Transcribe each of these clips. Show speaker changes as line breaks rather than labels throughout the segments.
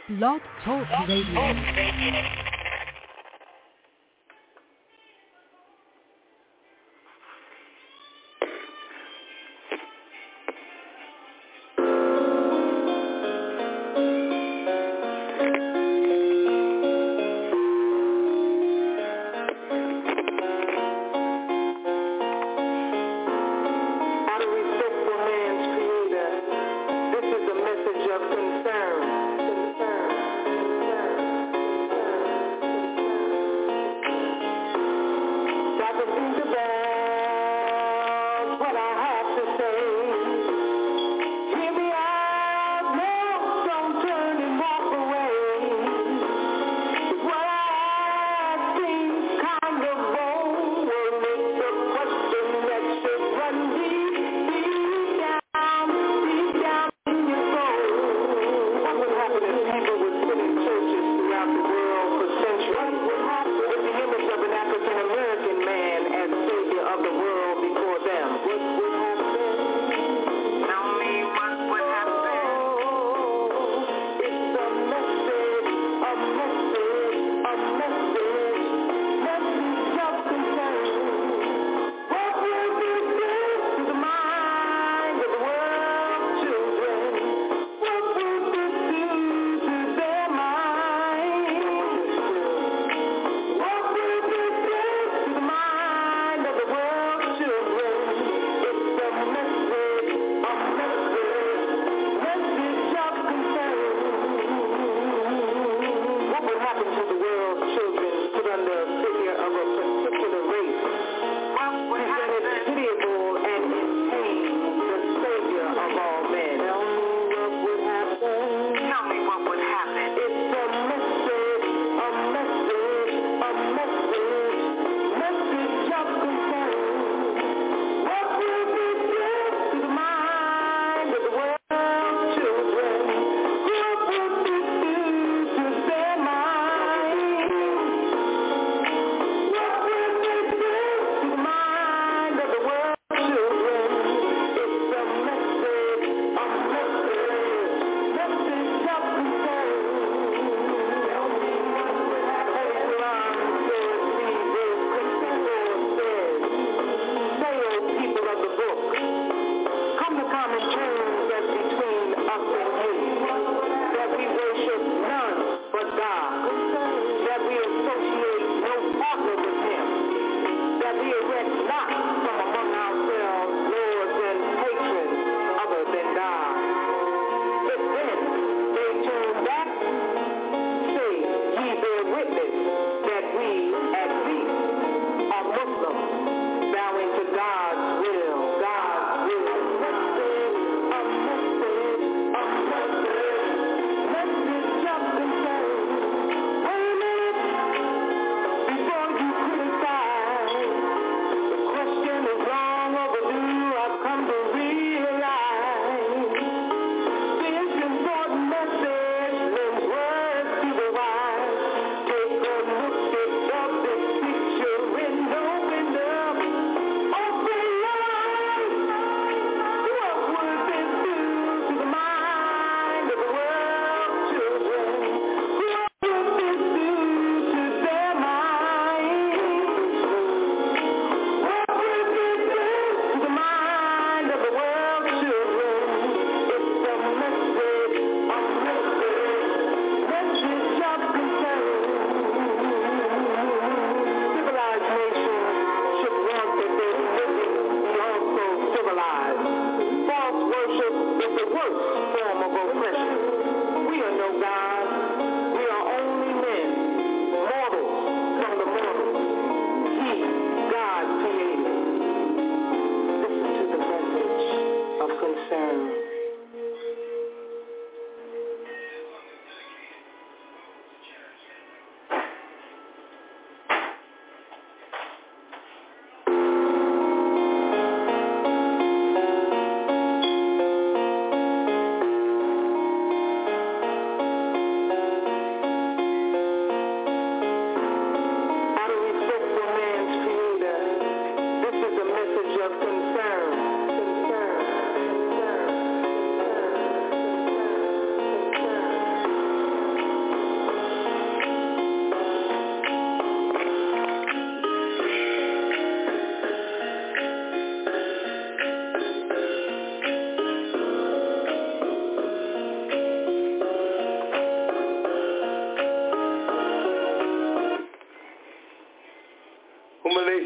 Blog Talk Radio.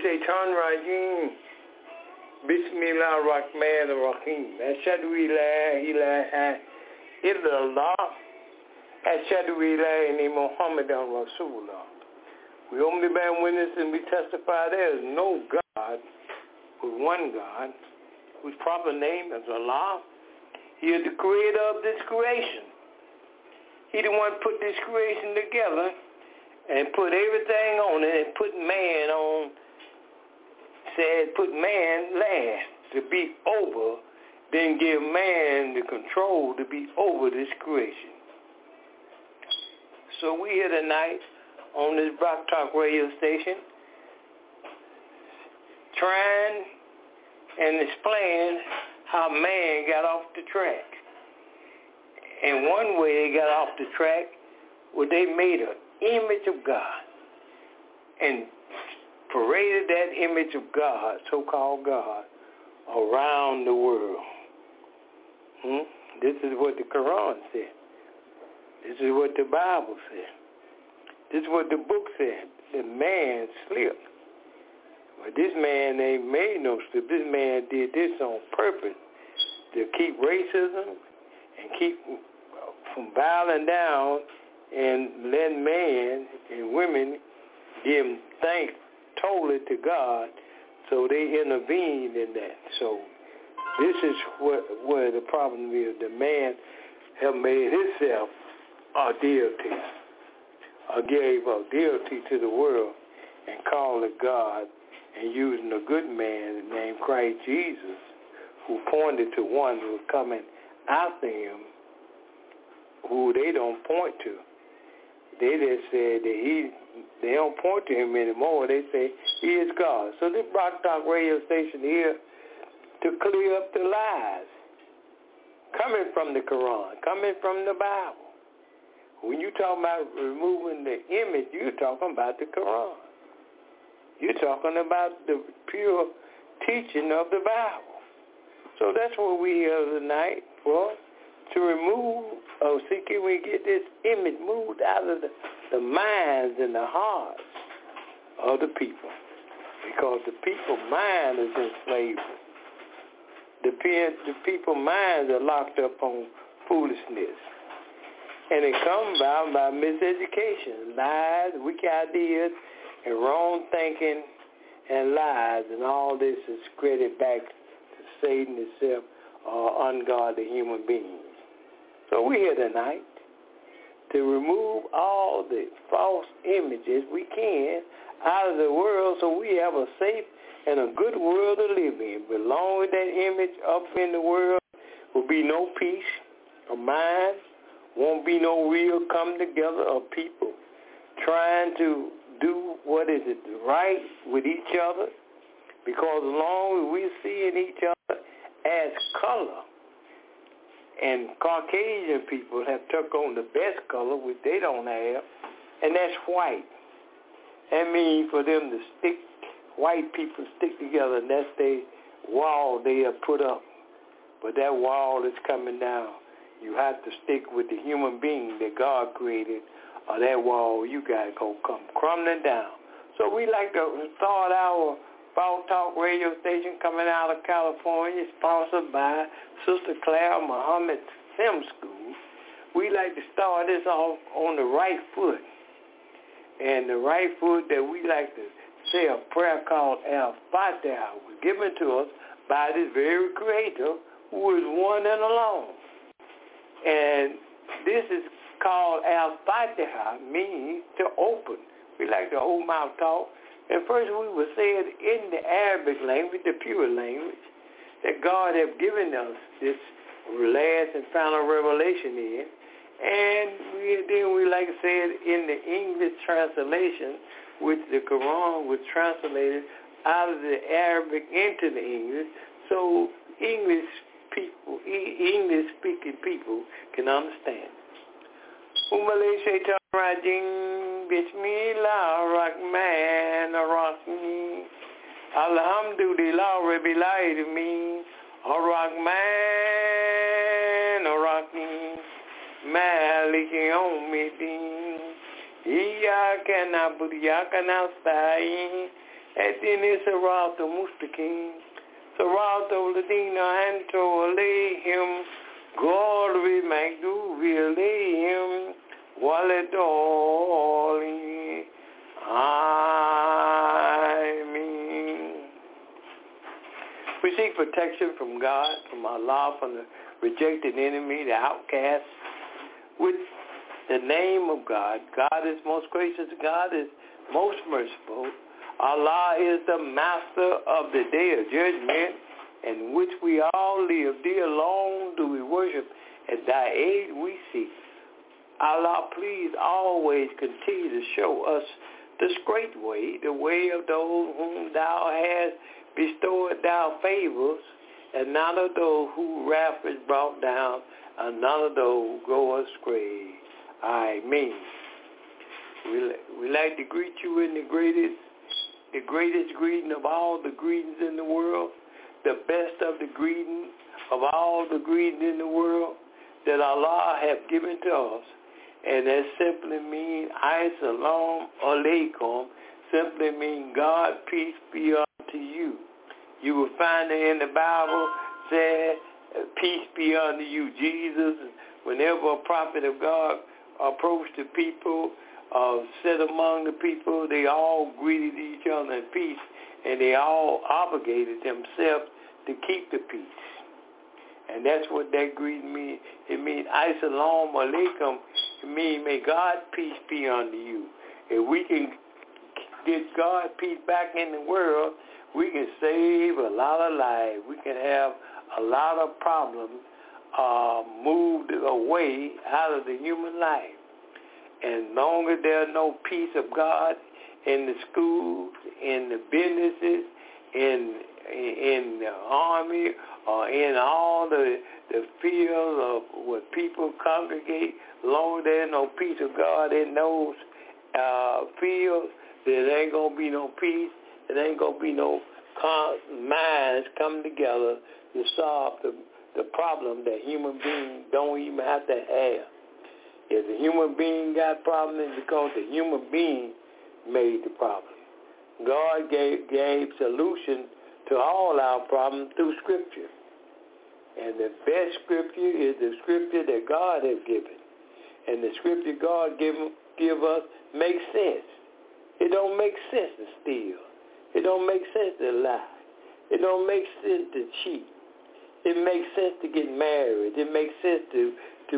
Shaitan Rajim. Bismillah Rahman Rahim. Ashadu ilaha illallah. Ashadu ilaha Muhammadan Rasulullah. We only bear witness and we testify there is no God but one God, whose proper name is Allah. He is the creator of this creation. He the one put this creation together and put everything on it and put man on, said put man last to be over, then give man the control to be over this creation. So we here tonight on this Rock Talk radio station trying and explain how man got off the track. And one way they got off the track was they made an image of God and paraded that image of God, so-called God, around the world. This is what the Quran said. This is what the Bible said. This is what the book said. The man slipped. But this man ain't made no slip. This man did this on purpose to keep racism and keep from bowing down and letting man and women give thanks totally to God, so they intervened in that. So this is where the problem is. The man have made himself a deity, or gave a deity to the world and called it God, and using a good man named Christ Jesus, who pointed to one who was coming after him, who they don't point to. They just said that they don't point to him anymore. They say he is God. So this Rock Talk radio station here to clear up the lies coming from the Quran, coming from the Bible. When you talk about removing the image, you're talking about the Quran. You're talking about the pure teaching of the Bible. So that's what we here tonight for, to remove, see can we get this image moved out of the minds and the hearts of the people. Because the people's mind is in slavery. The people's minds are locked up on foolishness. And it comes about by miseducation, lies, weak ideas, and wrong thinking and lies, and all this is credited back to Satan itself or ungodly human beings. So we're here tonight to remove all the false images we can out of the world so we have a safe and a good world to live in. Belong with that image up in the world will be no peace of mind, won't be no real come together of people trying to do what is it right with each other, because as long as we see in each other as color, and Caucasian people have took on the best color, which they don't have, and that's white. That means for them to stick, white people stick together, and that's the wall they have put up. But that wall is coming down. You have to stick with the human being that God created, or that wall you got to go come crumbling down. So we like to start our Rock Talk radio station coming out of California, sponsored by Sister Claire Muhammad Film School. We like to start this off on the right foot. And the right foot that we like to say a prayer called Al-Fatiha was given to us by this very Creator who is one and alone. And this is called Al-Fatiha, means to open. We like to old mouth talk. And first we will say it in the Arabic language, the pure language, that God has given us this last and final revelation in. And then we like to say it in the English translation, which the Quran was translated out of the Arabic into the English, so English-speaking people can understand. Bismillahirrahmanirrahim. Alhamdulillah Rabbil Alamin. Ar-Rahmanir-Rahim. Maliki Yawmiddin. Iyyaka na'budu wa iyyaka nasta'in. Edini Serato Mustakim, Serato Ladina Anto Aleihim, Glory Magduvi Aleihim, Waledoli. Amen. We seek protection from God, from Allah, from the rejected enemy, the outcast, with the name of God. God is most gracious. God is most merciful. Allah is the master of the day of judgment, in which we all live. Thee alone do we worship, and thy aid we seek. Allah, please always continue to show us the straight way, the way of those whom thou hast bestowed thy favors, and none of those whose wrath is brought down, and none of those who go astray. Amen. We like to greet you in the greatest greeting of all the greetings in the world, the best of the greetings of all the greetings in the world that Allah have given to us. And that simply means Assalamu alaikum, simply means God, peace be unto you. You will find it in the Bible said, peace be unto you. Jesus, whenever a prophet of God approached the people, said among the people, they all greeted each other in peace, and they all obligated themselves to keep the peace. And that's what that greeting means. It means Assalamu alaikum. It means may God's peace be unto you. If we can get God's peace back in the world, we can save a lot of lives. We can have a lot of problems moved away out of the human life. And long as there's no peace of God in the schools, in the businesses, in the army, or in all the fields of where people congregate, long as there's no peace of God in those fields, there ain't going to be no peace. There ain't going to be no minds coming together to solve the problem that human beings don't even have to have. If the human being got problems, it's because the human being made the problem. God gave solution to all our problems through Scripture. And the best Scripture is the Scripture that God has given. And the Scripture God give us makes sense. It don't make sense to steal. It don't make sense to lie. It don't make sense to cheat. It makes sense to get married. It makes sense to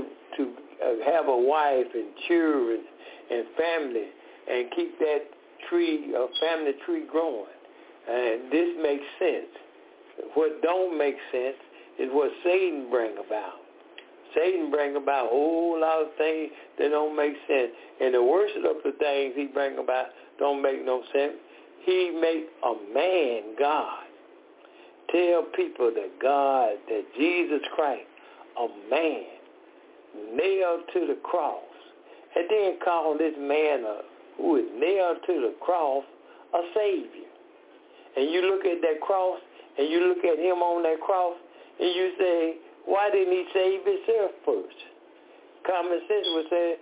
have a wife and children and family and keep that family tree growing. And this makes sense. What don't make sense is what Satan bring about. Satan bring about a whole lot of things that don't make sense. And the worst of the things he bring about don't make no sense. He make a man God. Tell people that Jesus Christ, a man, nailed to the cross, and then call this man who is nailed to the cross a Savior. And you look at that cross, and you look at him on that cross, and you say, why didn't he save himself first? Common sense would say,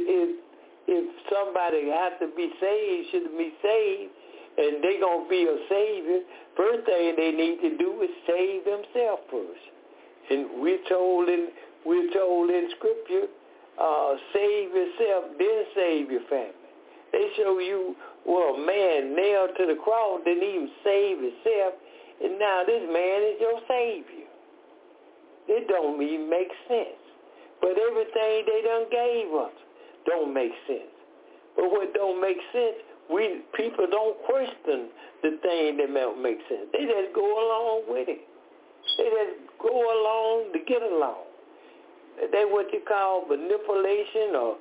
if somebody has to be saved, should be saved, and they're going to be a Savior, first thing they need to do is save themselves first. And we're told in Scripture, save yourself, then save your family. They show you, well, a man nailed to the cross didn't even save himself, and now this man is your Savior. It don't even make sense. But everything they done gave us don't make sense. But what don't make sense, people don't question the thing that don't make sense. They just go along with it. They just go along to get along. That's what you call manipulation or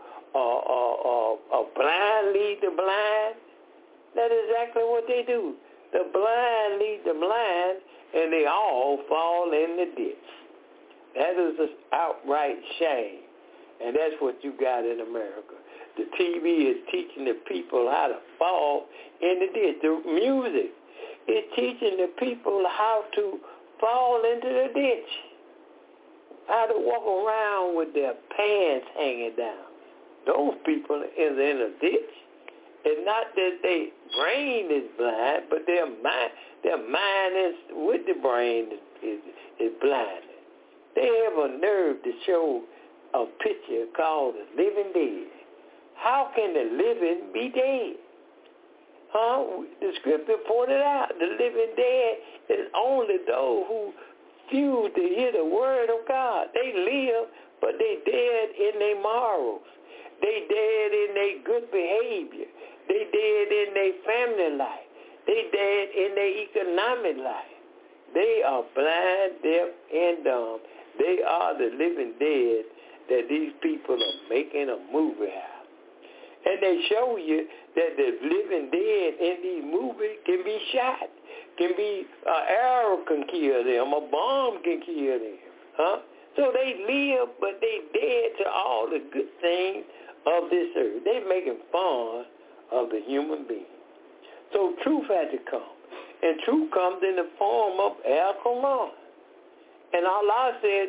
blind lead the blind. That's exactly what they do. The blind lead the blind, and they all fall in the ditch. That is an outright shame. And that's what you got in America. The TV is teaching the people how to fall in the ditch. The music is teaching the people how to fall into the ditch, how to walk around with their pants hanging down. Those people is in a ditch. It's not that their brain is blind, but their mind is with the brain is blind. They have a nerve to show a picture called the living dead. How can the living be dead? The scripture pointed out the living dead is only those who refuse to hear the word of God. They live, but they dead in their morals. They dead in their good behavior. They dead in their family life. They dead in their economic life. They are blind, deaf, and dumb. They are the living dead that these people are making a movie out. And they show you that the living dead in these movies can be shot, can be an arrow can kill them, a bomb can kill them. So they live, but they dead to all the good things of this earth. They're making fun of the human being. So truth has to come. And truth comes in the form of Al-Quran. And Allah said,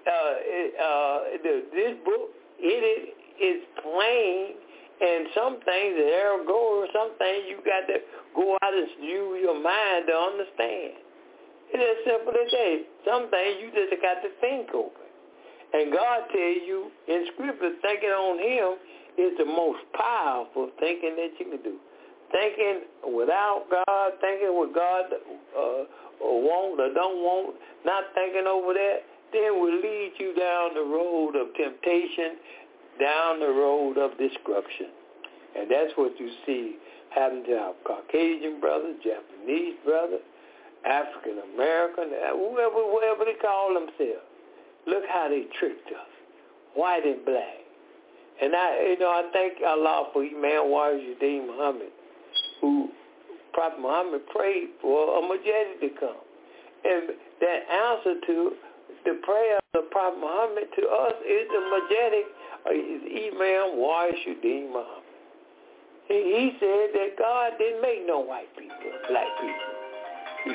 this book, it is plain, and some things are ergo, some things you got to go out and use your mind to understand. It's as simple as that. Some things you just got to think over. And God tells you in Scripture, thinking on Him is the most powerful thinking that you can do. Thinking without God, thinking what God want or don't want, not thinking over that, then will lead you down the road of temptation, down the road of destruction. And that's what you see happen to our Caucasian brothers, Japanese brothers, African American, whoever they call themselves. Look how they tricked us, white and black. And I thank Allah for Imam Wajiduddin Muhammad, who Prophet Muhammad prayed for a Mujahid to come. And that answer to the prayer of Prophet Muhammad to us is the Mujahid, is Imam Wajiduddin Muhammad. He said that God didn't make no white people, black people. He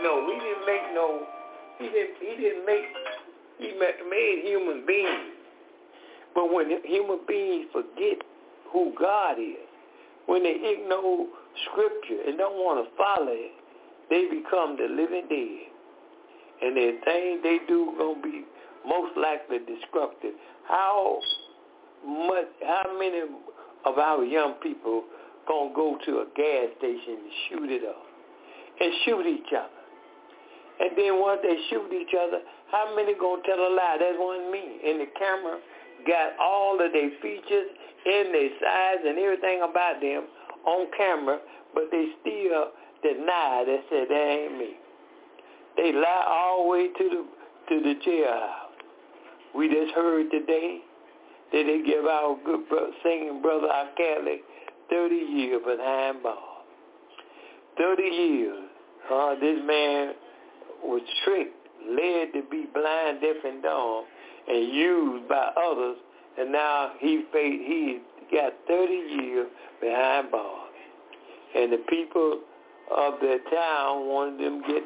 made human beings. But when human beings forget who God is, when they ignore Scripture and don't want to follow it, they become the living dead. And the things they do going to be most likely destructive. How many of our young people going to go to a gas station and shoot it up and shoot each other? And then once they shoot each other, how many going to tell a lie? That wasn't me. And the camera got all of their features and their size and everything about them on camera, but they still deny that, said that ain't me. They lie all the way to the jailhouse. We just heard today that they give our good singing brother R. Kelly 30 years behind bars. 30 years. This man was tricked, led to be blind, deaf, and dumb, and used by others, and now he got 30 years behind bars. And the people of the town wanted them to get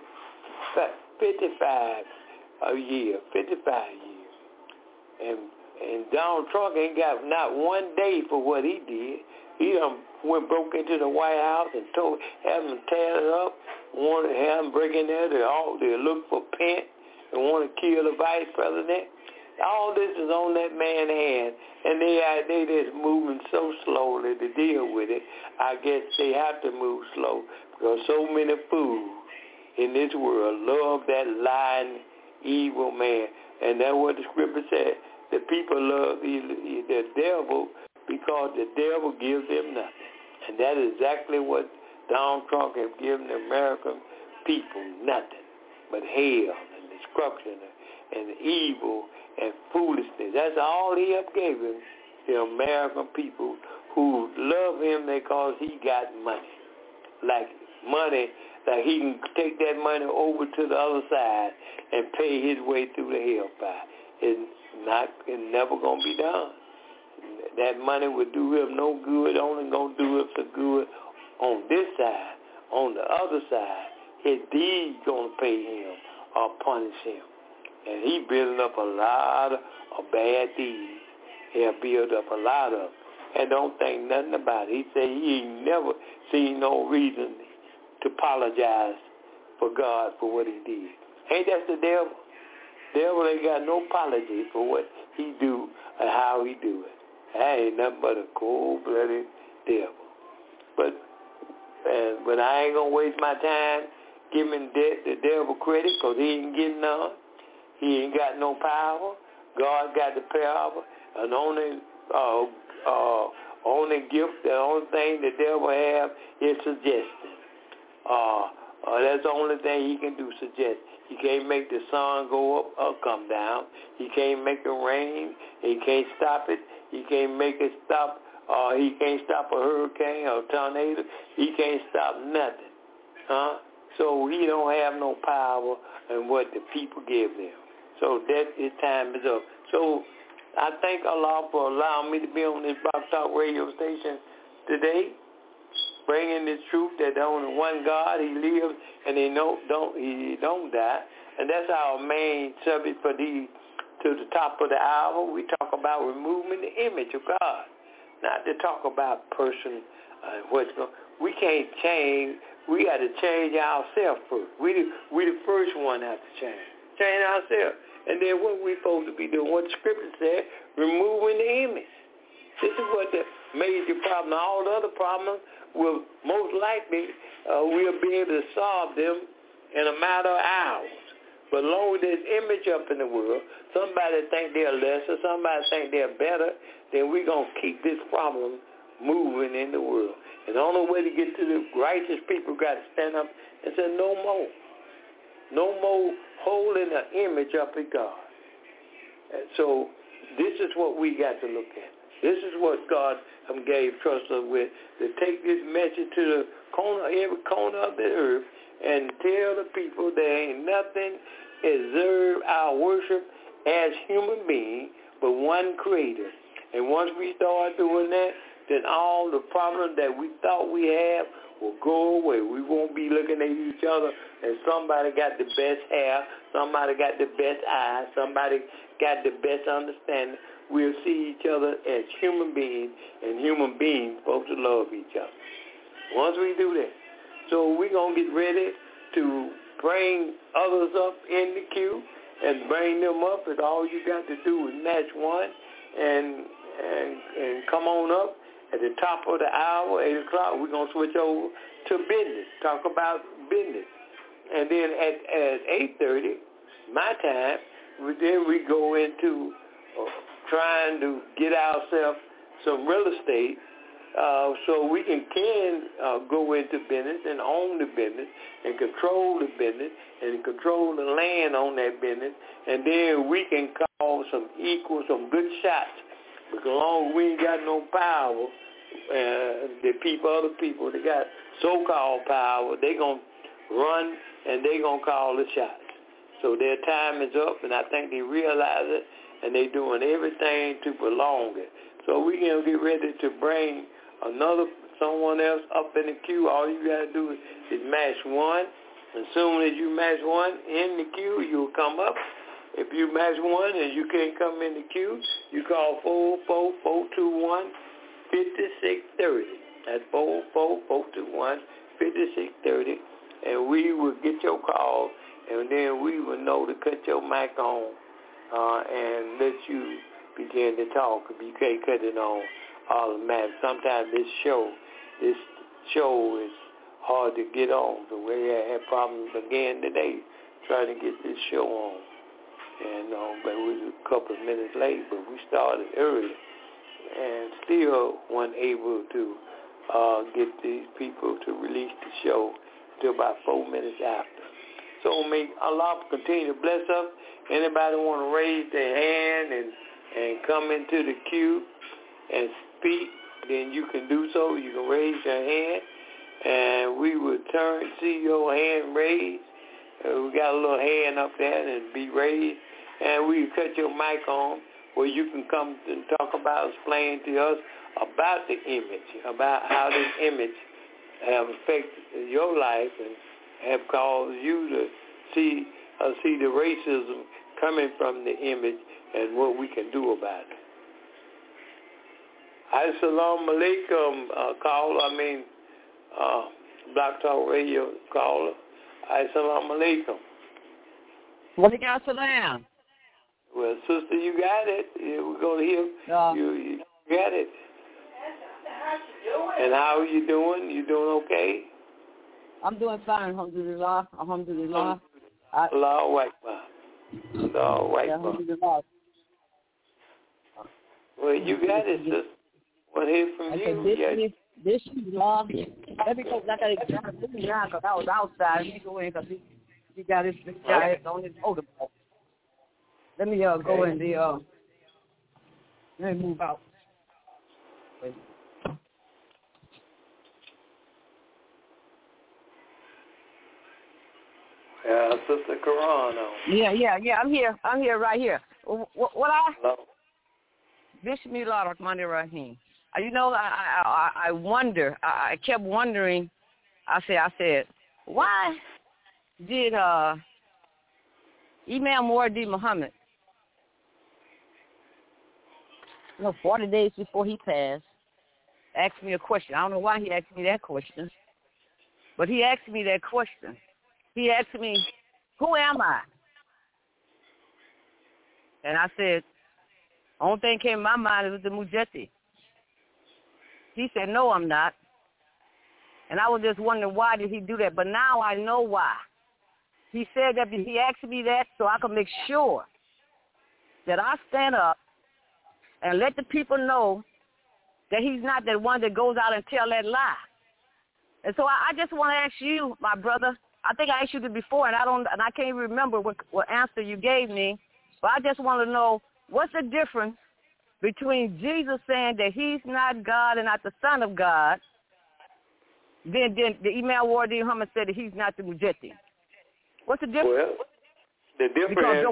55 a year, 55 years. And Donald Trump ain't got not one day for what he did. He broke into the White House and had them tear it up, wanted to have them break in there to look for Pence and want to kill the vice president. All this is on that man's hand, and they just moving so slowly to deal with it. I guess they have to move slow because so many fools in this world love that lying, evil man. And that's what the scripture said. The people love the devil because the devil gives them nothing. And that is exactly what Donald Trump has given the American people, nothing but hell and destruction and evil and foolishness. That's all he have gave him, the American people who love him because he got money. Like he can take that money over to the other side and pay his way through the hellfire. It's never going to be done. That money would do him no good, only going to do him some good on this side. On the other side, his deeds going to pay him or punish him. And he building up a lot of bad deeds. He'll build up a lot of them. and don't think nothing about it. He said he ain't never seen no reason to apologize for God for what he did. Ain't that the devil? Devil ain't got no apology for what he do and how he do it. That ain't nothing but a cold-blooded devil. But I ain't going to waste my time giving the devil credit because he ain't getting none. He ain't got no power. God got the power. And only gift, the only thing the devil have is suggestion. That's the only thing he can do, suggest. He can't make the sun go up or come down. He can't make it rain. He can't stop it. He can't make it stop. He can't stop a hurricane or a tornado. He can't stop nothing. So he don't have no power in what the people give him. So that his time is up. So I thank Allah for allowing me to be on this Rock Talk radio station today, bringing this truth that the only one God, he lives and he don't die. And that's our main subject for to the top of the hour. We talk about removing the image of God, not to talk about person what's going. We can't change. We got to change ourselves first. We the first one have to change ourselves. And then what we supposed to be doing, what the scripture said, removing the image. This is what the major problem. All the other problems will most likely we'll be able to solve them in a matter of hours. But as long as there's image up in the world, somebody think they're lesser, somebody think they're better, then we're going to keep this problem moving in the world. And the only way to get to the righteous people got to stand up and say, no more. No more holding an image up in God. And so this is what we got to look at. This is what God gave trust us with, to take this message to the corner, every corner of the earth and tell the people there ain't nothing deserve our worship as human beings but one creator. And once we start doing that, then all the problems that we thought we had will go away. We won't be looking at each other and somebody got the best hair, somebody got the best eyes, somebody got the best understanding. We'll see each other as human beings, and human beings supposed to love each other. Once we do that, so we're going to get ready to bring others up in the queue and bring them up, and all you got to do is match one and come on up. At the top of the hour, 8 o'clock, we're going to switch over to business, talk about business. And then at 8:30, my time, then we go into trying to get ourselves some real estate so we can go into business and own the business and control the business and control the land on that business. And then we can call some good shots. Because as long as we ain't got no power, other people that got so-called power, they going to run and they going to call the shots. So their time is up, and I think they realize it, and they doing everything to prolong it. So we going to get ready to bring someone else up in the queue. All you got to do is match one. As soon as you match one in the queue, you'll come up. If you match one and you can't come in the queue, you call 444-221-5630. That's 444-221-5630. And we will get your call, and then we will know to cut your mic on and let you begin to talk. If you can't cut it on automatic. Sometimes this show is hard to get on. The way I had problems again today trying to get this show on. And but we was a couple of minutes late, but we started early and still weren't able to get these people to release the show until about 4 minutes after. So may Allah continue to bless us. Anybody want to raise their hand and come into the queue and speak, then you can do so. You can raise your hand, and we will see your hand raised. We got a little hand up there and be raised, and we cut your mic on where you can come and explain to us about the image, about how this image have affected your life and have caused you to see the racism coming from the image and what we can do about it. Assalamu alaikum, caller. Black Talk Radio caller. Assalamu alaikum.
Walaikum salam.
Well, sister, you got it. We're going to hear you got it. And how are you doing? You doing okay?
I'm doing fine, alhamdulillah. Alhamdulillah.
Allahu Akbar. Allahu Akbar.
Alhamdulillah.
Well, you got it, sister. Want to hear from you?
This is law. Let me go. I got to get now because I was outside. Let me go in because he got this guy on his motorbike. Let me go in the let me move out. Wait.
Sister Quran.
Yeah. I'm here, right here.
Hello.
Bismillah ar-Rahman ar-Rahim. I wonder. I kept wondering. I said, why did Imam Wardi Muhammad, 40 days before he passed, asked me a question. I don't know why he asked me that question, but he asked me that question. He asked me, who am I? And I said, only thing came in my mind was the Mujahid. He said, no, I'm not. And I was just wondering, why did he do that? But now I know why. He said that he asked me that so I can make sure that I stand up and let the people know that he's not the one that goes out and tell that lie. And so I just want to ask you, my brother, I think I asked you this before, and I can't even remember what answer you gave me, but I just want to know, what's the difference between Jesus saying that he's not God and not the Son of God, then the Imam Wardi Muhammad said that he's not the Mujahid? What's the difference?
Well, the difference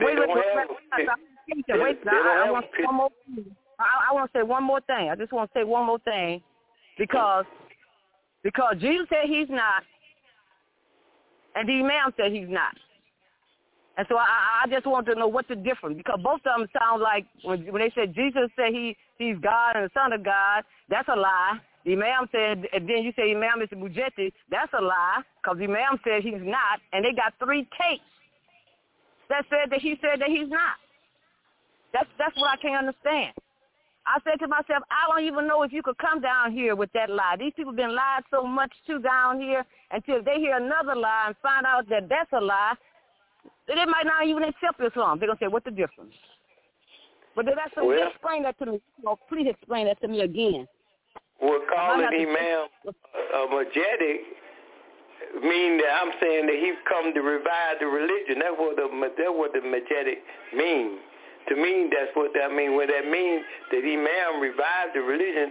I want to say one more thing. I just want to say one more thing, because Jesus said he's not, and the Imam said he's not. And so I just want to know what's the difference, because both of them sound like, when they said Jesus said he's God and the Son of God, that's a lie. The Imam said, and then you say Imam is the Mujahid, that's a lie, because the Imam said he's not, and they got 3 tapes that said that he said that he's not. That's what I can't understand. I said to myself, I don't even know if you could come down here with that lie. These people have been lied so much too down here until they hear another lie and find out that that's a lie. They might not even accept Islam. They're going to say, what's the difference? But explain that to me. Please explain that to me again.
We're calling Imam Mujahid mean that I'm saying that he's come to revive the religion. That's what the Mujahid means. To me, that's what that means. When that means that Imam revived the religion,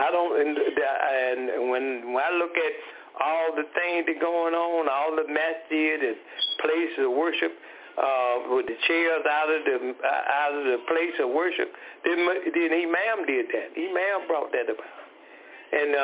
and when I look at all the things that are going on, all the masjid and places of worship, with the chairs out of the place of worship, then Imam did that. Imam brought that about. And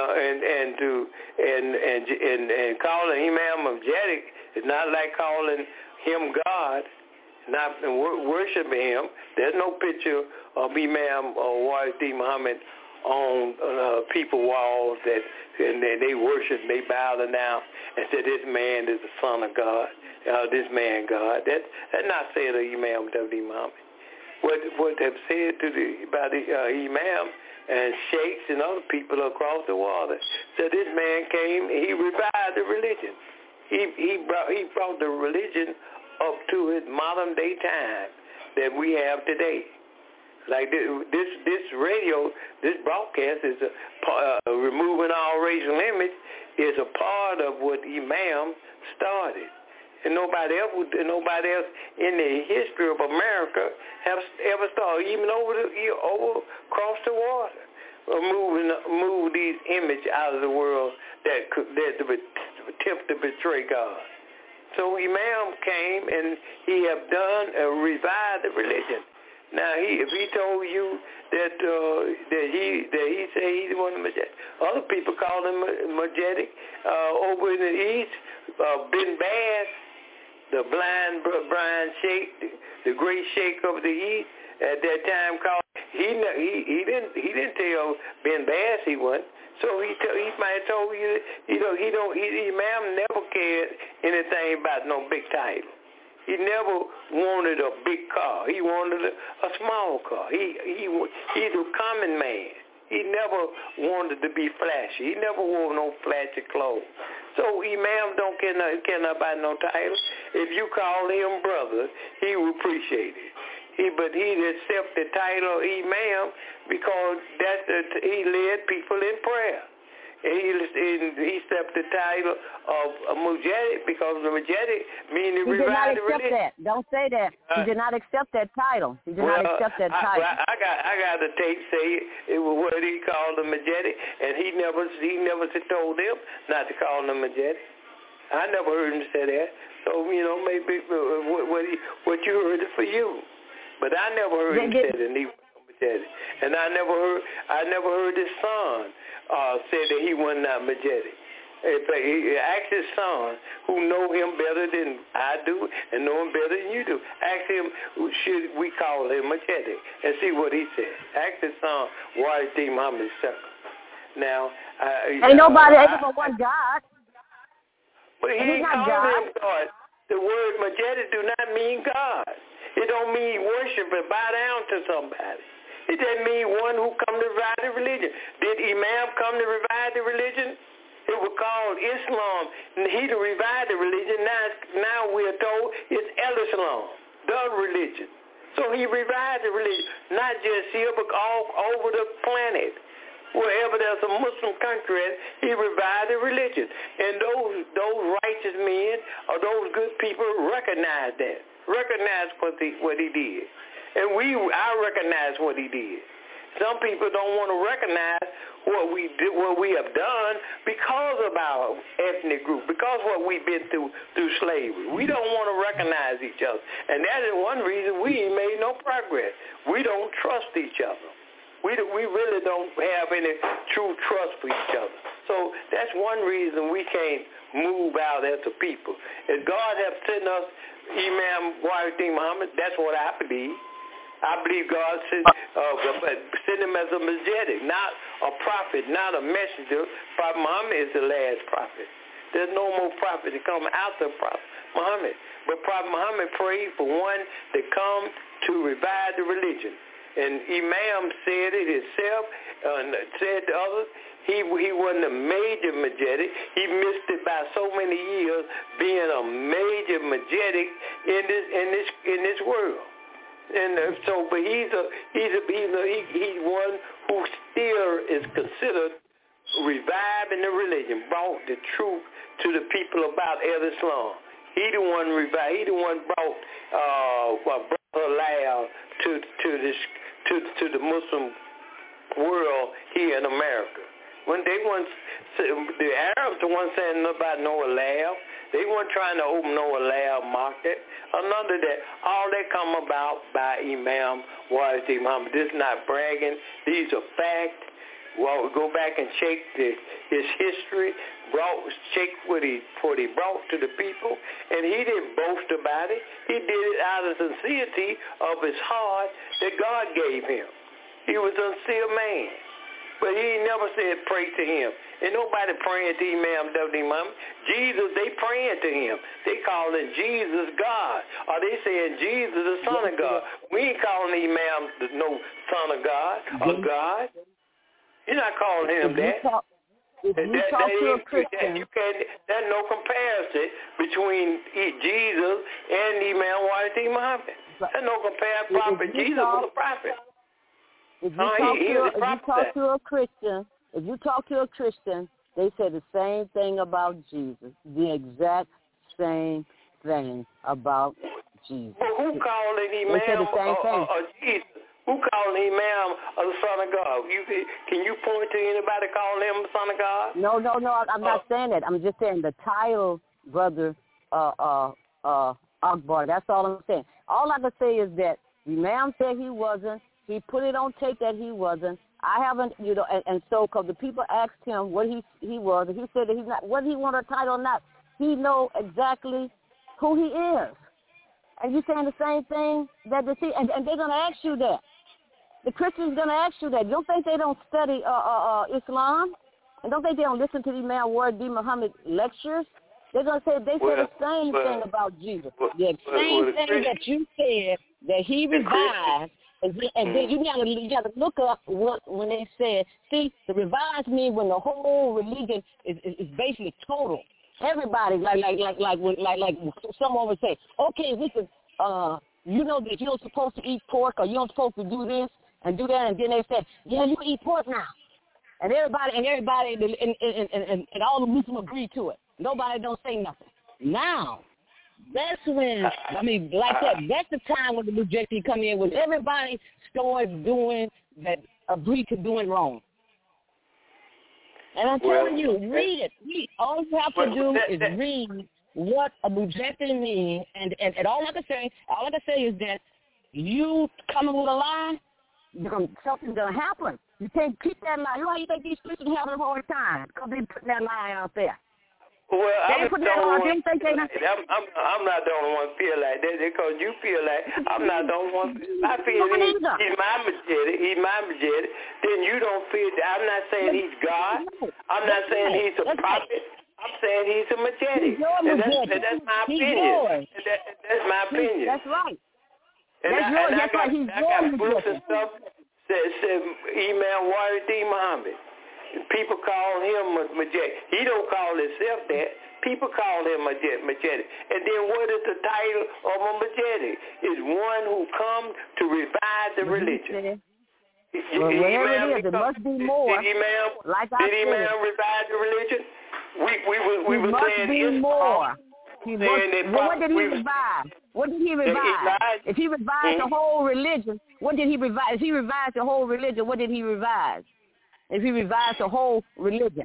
calling Imam Mujahid is not like calling him God, not worshiping him. There's no picture of Imam Wardi Muhammad on people walls and they worship, they bow down and say this man is the Son of God, this man God. That's not said of Imam Wardi Muhammad. What they've said by the Imam and sheikhs and other people across the water, said this man came, he revived the religion. He brought the religion up to his modern day time that we have today. Like this radio, this broadcast is removing all racial image is a part of what Imam started, and nobody else in the history of America have ever started, even over across the water, move these images out of the world that attempt to betray God. So Imam came and he have done revived the religion. Now, if he told you that he say he's one of the Mujahid, other people call him Mujahid. Over in the East, Bin Baz, the blind Sheikh, the great Sheikh of the East, at that time called he didn't tell Ben Bass he wasn't. So he might have told you, Imam never cared anything about no big title. He never wanted a big car. He wanted a small car. He's a common man. He never wanted to be flashy. He never wore no flashy clothes. So Imam don't care about no title. If you call him brother, he will appreciate it. But he'd accept the title Imam because he led people in prayer. He accepted the title of Mujahid because the Mujahid meaning revive the religion.
That. Don't say that. He did not accept that title. He did not accept that title.
I got the tape say it was what he called the Mujahid, and he never told them not to call him Mujahid. I never heard him say that. So maybe what you heard is for you, but I never heard him say that. And I never heard his son say that he was not Mujahid. He asked his son, who know him better than I do and know him better than you do. Ask him, should we call him Mujahid? And see what he said. Ask his son, Wajid Muhammad II. Now,
ain't nobody ever one God.
But he called him God. The word Mujahid do not mean God. It don't mean worship and bow down to somebody. It doesn't mean one who come to revive the religion. Did Imam come to revive the religion? It was called Islam. He to revive the religion. Now we are told it's Islam, the religion. So he revived the religion, not just here, but all over the planet. Wherever there's a Muslim country, he revived the religion. And those righteous men or those good people recognize that. Recognize what he did. And I recognize what he did. Some people don't want to recognize what we have done because of our ethnic group, because what we've been through slavery. We don't want to recognize each other. And that is one reason we ain't made no progress. We don't trust each other. We really don't have any true trust for each other. So that's one reason we can't move out as a people. If God has sent us Imam Wajid Muhammad, that's what I believe. I believe God sent him as a Mujahid, not a prophet, not a messenger. Prophet Muhammad is the last prophet. There's no more prophet to come after Prophet Muhammad. But Prophet Muhammad prayed for one to come to revive the religion. And Imam said it himself, said to others, he wasn't a major Mujahid. He missed it by so many years being a major Mujahid in this world. And but he's one who still is considered reviving the religion, brought the truth to the people about Islam. He the one revived. He the one brought Brother to the Muslim world here in America. When the Arabs the ones saying about no halal. They weren't trying to open no halal market. Another that all that come about by Imam Wajid Muhammad. This is not bragging. These are facts. Well, go back and check his history. Check what he brought to the people, and he didn't boast about it. He did it out of sincerity of his heart that God gave him. He was a sincere man. But he never said pray to him. And nobody praying to Imam Muhammad. Jesus, they praying to him. They calling Jesus God. Or they saying Jesus the Son of God. We ain't calling Imam no Son of God or God. You're not calling him that.
If you talk to a Christian,
there's no comparison between Jesus and Imam Wajid Muhammad. There's no comparison. Prophet Jesus was a prophet.
If you talk to a Christian, they say the same thing about Jesus, the exact same thing about Jesus.
Well, who called an Imam
they say the same thing.
Jesus? Who called an Imam the Son of God? Can you point to anybody calling him the Son of God?
No, I'm not saying that. I'm just saying the title, Brother Akbar. That's all I'm saying. All I can say is that Imam said he wasn't. He put it on tape that he wasn't. I haven't, and so because the people asked him what he was, and he said that he's not, whether he wanted a title or not, he know exactly who he is. And you saying the same thing that and they're going to ask you that. The Christians going to ask you that. You don't think they don't study Islam? And don't think they don't listen to the Imam Ward D. Muhammad lectures? They're going to say they say the same thing about Jesus. The same thing that you said that he revived. And then you gotta look up when they said, see, the revised means when the whole religion is basically total. Everybody, like someone would say, okay, listen, you know that you're supposed to eat pork or you're supposed to do this and do that, and then they say, yeah, you can eat pork now. And everybody and all the Muslims agree to it. Nobody don't say nothing. Now, that's when, like that, that's the time when the rejected come in, when everybody starts doing that, agree to doing wrong. And I'm telling you, read it. All you have to do is read what a rejected means, and all I can say is that you coming with a lie, something's going to happen. You can't keep that lie. You know how you think these Christians having a hard time because they putting that lie out there.
Well, I'm not the only one feel like that because you feel like I'm not the only one. I feel he's my majority. Then you don't feel that. I'm not saying he's God. I'm not saying he's a prophet. I'm saying he's a majority. That's my opinion. That's my opinion.
That's right.
I got books and stuff that said Imam Ward D. Muhammad. People call him Majid. He don't call himself that. People call him Majid. And then what is the title of a Majid? It's one who comes to revive the religion.
Whatever it is, it must be more.
Did Imam revive the religion? We were saying
be more. What did he revive? What did he revive? If he revived the whole religion, what did he revive? If he revived the whole religion, what did he revive? If he revives the whole religion?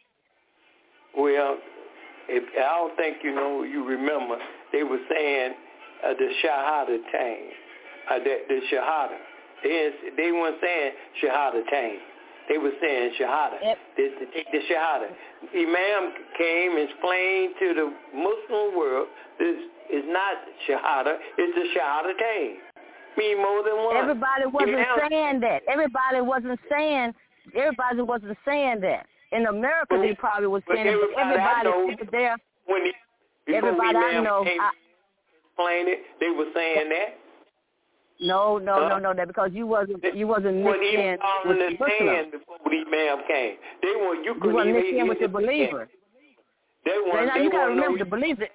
Well, I don't think you remember, they were saying the Shahadatain, the Shahada. They weren't saying Shahadatain. They were saying Shahada.
Yep.
The Shahada. Imam came and explained to the Muslim world this is not Shahada, it's the Shahadatain. Mean more than one.
Everybody wasn't saying that. Everybody wasn't saying that. In America, they probably was saying it, but everybody over there. Everybody I know.
Explain it. They were saying that.
No, that because you wasn't mixed in with the Muslims.
Before the Imam came, you
wasn't mixed in with the believers. You got to remember the believers.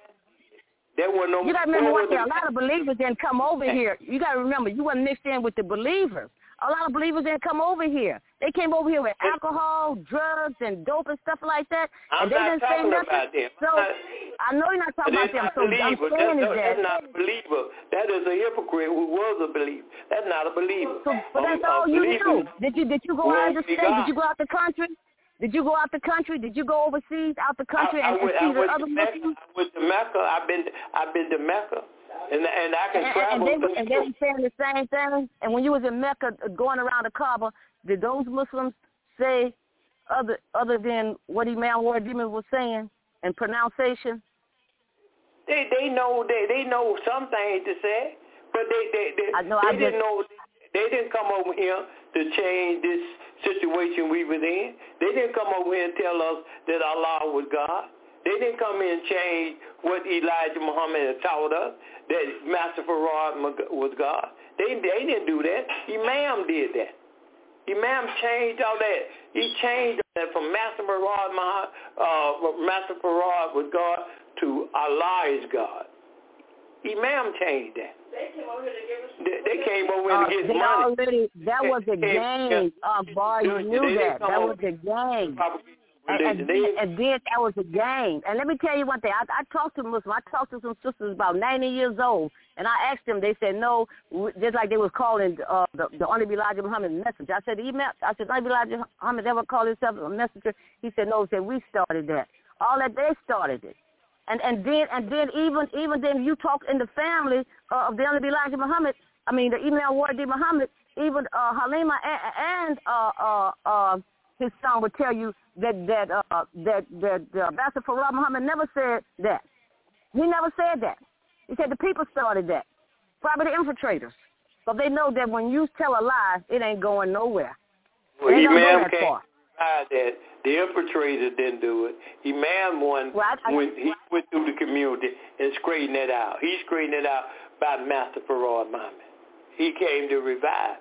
You got to remember what a lot of believers didn't come over here. You got to remember, you wasn't mixed in with the believers. A lot of believers didn't come over here. They came over here with alcohol, drugs, and dope and stuff like that. And they didn't say nothing. So I know you're not talking about them. So I'm saying is that
that's not a believer. That is a hypocrite who was a believer. That's not a believer.
So, but that's all you knew. Did you go out of the state? Did you go out the country? Did you go out the country? Did you go overseas, out the country, and see the other Muslims?
I went to Mecca. I've been to Mecca, and I can travel.
And they were saying the same thing. And when you was in Mecca, going around the Kaaba, did those Muslims say other than what Imam Ward Demon was saying in pronunciation?
They know some things to say, but they didn't know. They didn't come over here to change this situation we was in. They didn't come over here and tell us that Allah was God. They didn't come in and change what Elijah Muhammad had taught us, that Master Farad was God. They didn't do that. Imam did that. Imam changed all that. He changed that from Master Farad was God to Allah is God. Imam changed that. They came over here to get money.
That was a game. Bar, you knew that. That was a game. And then that was a game. And let me tell you one thing. I talked to Muslims. I talked to some sisters about 90 years old, and I asked them. They said no, just like they was calling the Honorable Elijah Muhammad messenger. I said, Honorable Elijah Muhammad ever called himself a messenger? He said no. He said we started that. All that they started it. And then even then you talk in the family of the Honorable Elijah Muhammad. I mean the Imam Ward D. Muhammad. Even Halima and his son would tell you that Master Farad Muhammad never said that. He never said that. He said the people started that. Probably the infiltrators. But they know that when you tell a lie, it ain't going nowhere.
Well,
it ain't gonna go that
can't
far.
That the infiltrator didn't do it. Imam when he went through the community and straightened it out. He straightened it out by Master Farad Muhammad. He came to revive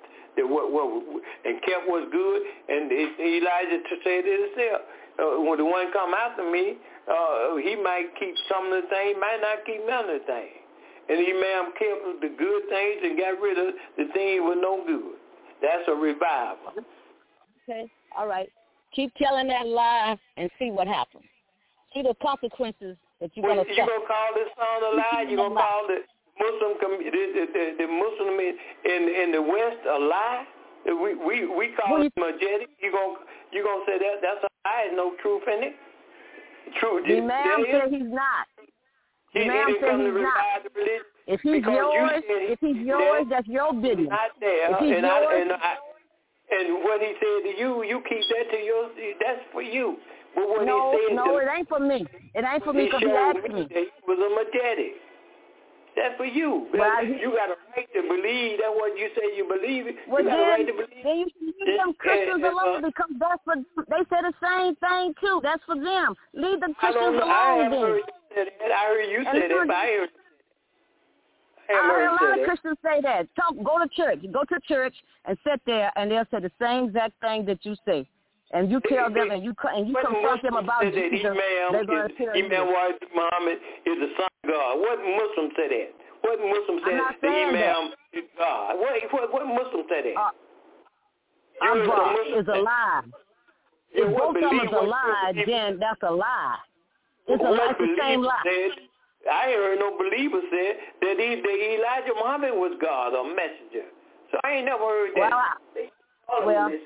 and kept what's good. And Elijah said it himself. When the one come after me, he might keep some of the things, might not keep none of the things. And Imam kept the good things and got rid of the things with no good. That's a revival.
Okay, all right. Keep telling that lie and see what happens. See the consequences that you're going to suffer.
You're going to call this song a lie? You're going to call the Muslim the Muslim in the West a lie? We call it majestic. You're gonna say that's a lie. There's no truth in it. True.
The man said he's not. The man said he's not. If he's yours, that's your business.
Not there.
If he's yours,
and what he said to you, you keep that to yours. That's for you. But what
no,
he said
it ain't for me. It ain't for me because he asked me.
He was a majestic. That's for you.
Well,
you got a right to believe. That's what you say you believe.
Well,
you got a right to believe.
Then you should leave them Christians alone because that's for they say the same thing too. That's for them. Leave the Christians alone.
I heard you say that. But I
heard a lot of Christians say that. Go to church and sit there, and they'll say the same exact thing that you say. And you tell them, and you confront them about Jesus. They're going to tell you.
Imam Muhammad is the son of God. What Muslim said that? What Muslim said the Imam is God? What Muslim said that?
Allah is a lie. If both of them is a lie, then that's a lie. It's the same lie.
I ain't heard no believer say that Elijah Muhammad was God or messenger. So I ain't never heard that.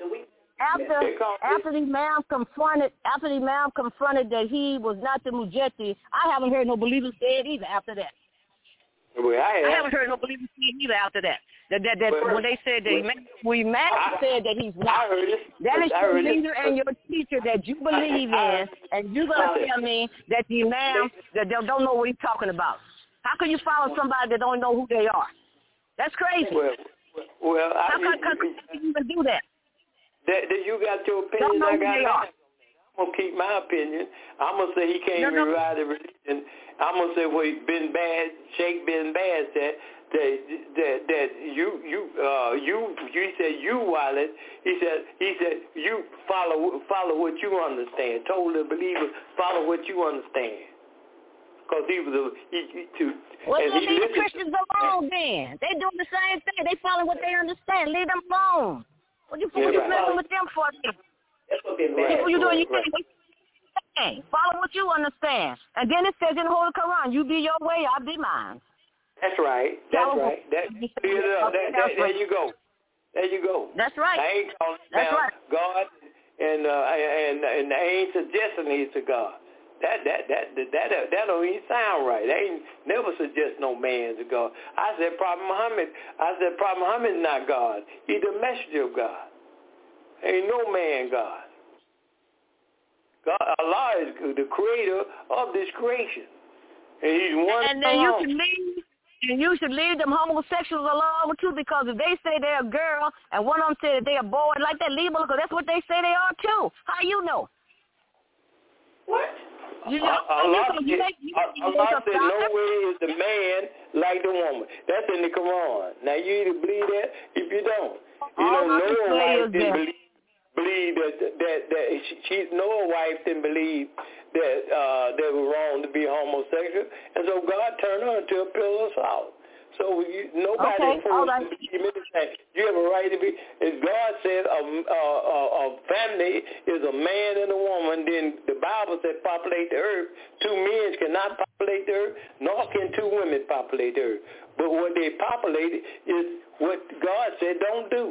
After the Imam confronted that he was not the Mujahid, I haven't heard no believer say it either after that.
Well, I
haven't heard no believer say it either after that. When they said that Imam said that he's not. That is your leader and your teacher that you believe in, and you're going to tell me that the Imam that they don't know what he's talking about. How can you follow somebody that don't know who they are? That's crazy. How can you even do that?
That you got your opinion, I got mine. I'm going to keep my opinion. I'm going to say he can't revive the religion. I'm going to say what Sheikh bin Baz said, that you said you Wallet. He said you follow what you understand. Told the believer follow what you understand. Because he was
leave the Christians alone then. They doing the same thing. They follow what they understand. Leave them alone. What you messing with them for? What you doing? Follow what you understand. And then it says in the Holy Quran, you be your way, I be mine.
That's right. There you go. There you go.
That's right.
I ain't calling God, and I ain't suggesting he's a God. That don't even sound right. I ain't never suggest no man's a God. I said Prophet Muhammad is not God. He's the messenger of God. Ain't no man God. God, Allah is the creator of this creation. And he's one.
And then you should leave them homosexuals alone too, because if they say they're a girl and one of them said they're a boy like that, leave them because that's what they say they are too. How you know?
What?
Allah
said no way is the man like the woman. That's in the Quran. Now you either believe that, if you don't. No wife didn't believe that no wife didn't believe that they were wrong to be homosexual, and so God turned her into a pillar of salt. So nobody forced to believe anything. You have a right to be. As God said, a family is a man and a woman. Then the Bible said, populate the earth. Two men cannot populate the earth, nor can two women populate the earth. But what they populated is what God said don't do.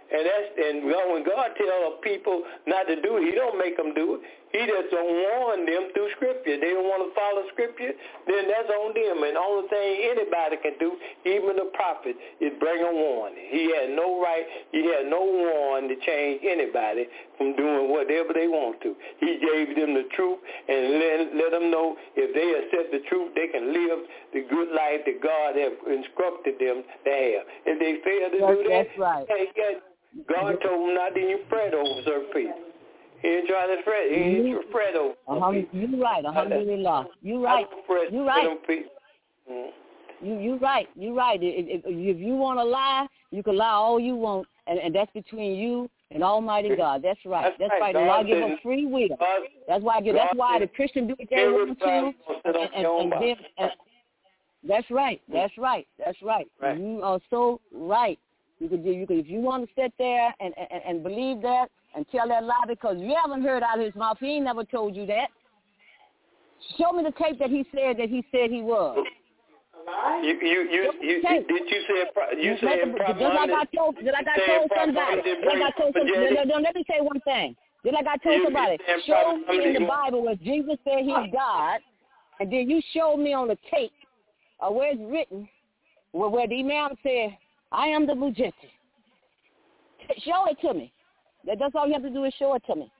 And when God tells people not to do it, he don't make them do it. He just don't warn them through Scripture. They don't want to follow Scripture, then that's on them. And the only thing anybody can do, even the prophet, is bring a warning. He had no right, he had no warning to change anybody from doing whatever they want to. He gave them the truth and let them know if they accept the truth, they can live the good life that God has instructed them to have. If they fail to do that,
that's right.
God told them not to even fret over certain people. He ain't trying to fret. He ain't fret over people.
You're right. Alhamdulillah. You're right. You're right. You're right. You're right. If you want to lie, you can lie all you want, and that's between you and Almighty God. That's right. That's right. Allah give us free will. That's why the Christian do what they want to. And that's right. That's right. That's right. You are so right. You could if you want to sit there and believe that and tell that lie because you haven't heard out of his mouth. He ain't never told you that. Show me the tape that he said he was.
Did you say
Did I got told somebody? No, let me say one thing. Did I got told somebody? Show me in the Bible where Jesus said he's God, and then you show me on the tape where it's written where the Imam said, I am the Mujahid. Show it to me. That's all you have to do is show it to me.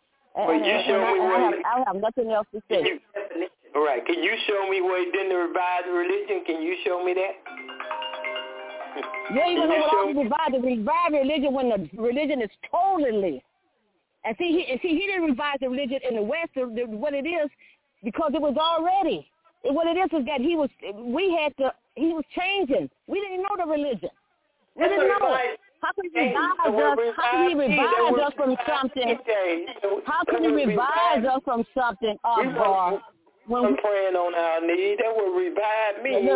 I have nothing else to say.
All right. Can you show me where he didn't revive the religion? Can you show me that?
You ain't even know what to revive religion when the religion is totally. And see, he didn't revive the religion in the West. What it is, because it was already. What it is that he was changing. We didn't know the religion. We didn't know it. How could he revive us from something? How could he revive us from something, Akbar?
I'm praying on our need. That will revive me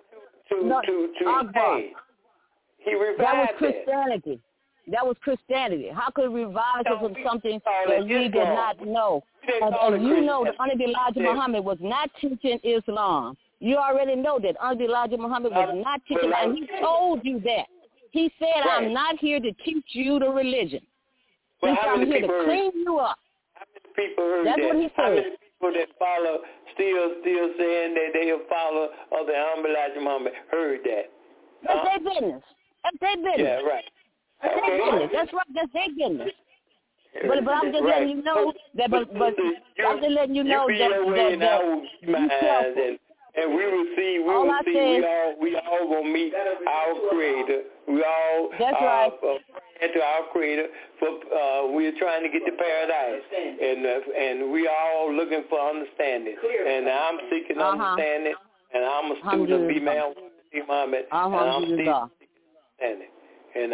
Akbar.
He revived
that was Christianity. That was Christianity. How could he revive us from something that we did not know? And you know that Honorable Elijah Muhammad was not teaching Islam. You already know that Honorable Elijah Muhammad was not teaching, and he told you that. He said, I'm not here to teach you the religion. He said, I'm here to clean you up.
How many people heard
That's
that?
what he said.
How many people that follow, still saying that they are follow of the Elijah Muhammad heard that?
That's their business. That's their business.
Yeah, right.
That's their business. That's right. That's their business. But I'm just letting you know that. But I'm just letting you know that.
And we will see. We all gonna meet our Creator. We all praying to our Creator for we're trying to get to paradise, and we all looking for understanding. And I'm seeking understanding, and I'm a student of B-Man Muhammad, and I'm still seeking understanding. And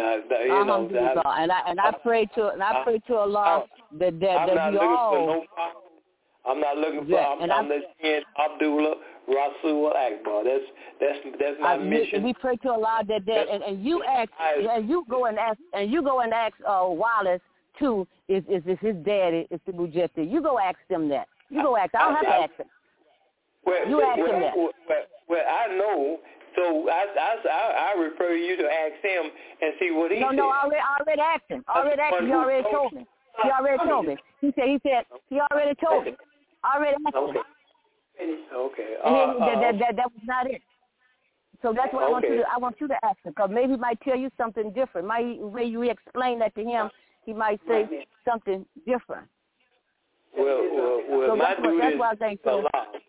I pray to Allah that we all.
I'm not looking for. I'm listening Abdullah Rasul Akbar. That's my mission.
We pray to Allah that and you ask, and you go and ask Wallace too. Is his daddy? Is the Mujahid? You go ask them that. You go ask. I don't have to ask them. You ask them that.
Well, I know. So I refer you to ask him and see what he said.
No, I already asked him. He already told me. He already told me. He said he already told me. I already asked him.
Okay.
That was not it. So that's what I want you to ask him, because maybe he might tell you something different. When you explain that to him, he might say something different.
Well,
so
my duty
that's what I think. So.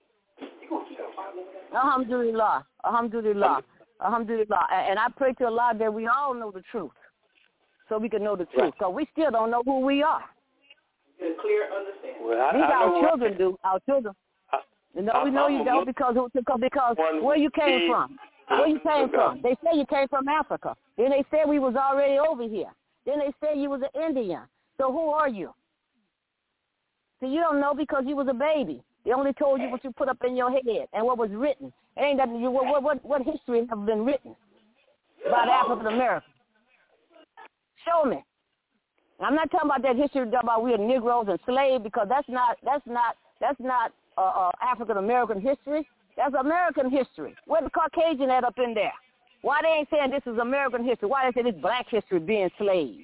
Alhamdulillah. And I pray to Allah that we all know the truth, so we can know the truth, because we still don't know who we are.
Get a clear understanding.
Well,
our children do. Our children. No, we know you don't, because where you came from. Where you came from. They say you came from Africa. Then they said we was already over here. Then they said you was an Indian. So who are you? So you don't know because you was a baby. They only told you what you put up in your head and what was written. It ain't that what history have been written about African Americans. Show me. I'm not talking about that history about we are Negroes and slaves, because that's not African American history. That's American history. Where the Caucasian at up in there? Why they ain't saying this is American history? Why they say this black history being slaves?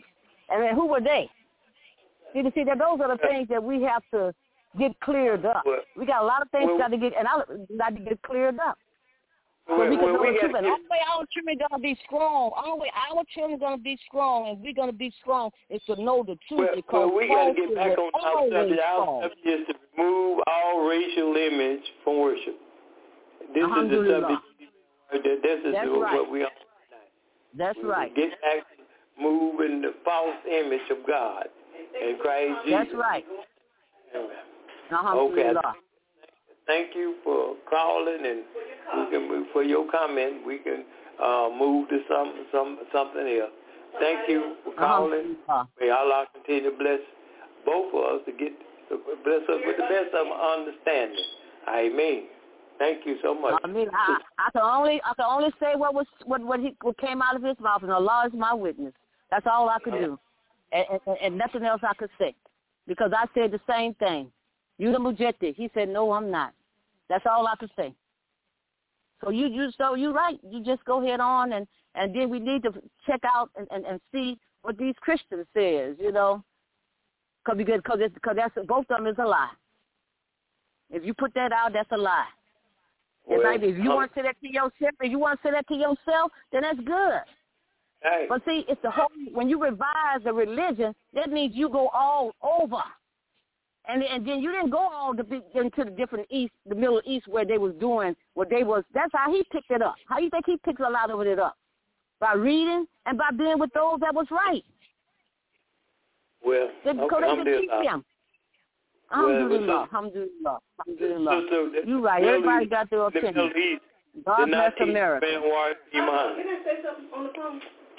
And then who were they? See, that those are the things that we have to get cleared up. We got a lot of things got to get cleared up. So we can know the truth. And the only way our children are going to be strong, our children are going to be strong, and we're going to be strong is to know the truth. Because
we got to get back on our subject. Our subject is to remove all racial image from worship. This is the subject. This is what we are tonight.
That's right.
Get back to moving the false image of God in Christ Jesus.
That's right.
Okay. Thank you for calling, and we can move for your comment. We can move to something else. Thank you for calling. May Allah continue to bless both of us bless us with the best of understanding. Amen. Thank you so much.
I mean, I can only say what came out of his mouth, and Allah is my witness. That's all I could do, and nothing else I could say, because I said the same thing. You the Mujaddid. He said, no, I'm not. That's all I could say. So you're right. You just go ahead on, and then we need to check out and see what these Christians says, because that's both of them is a lie. If you put that out, that's a lie. Well, like if you want to say that to yourself, then that's good.
Hey.
But see, it's the whole. When you revise the religion, that means you go all over. And then you didn't go all into the different East, the Middle East, where they was doing what they was. That's how he picked it up. How do you think he picked a lot of it up? By reading and by being with those that was right.
Well,
because they could teach them. Alhamdulillah. You're right. Everybody got their opinion. God bless America.
Can I say something on the phone?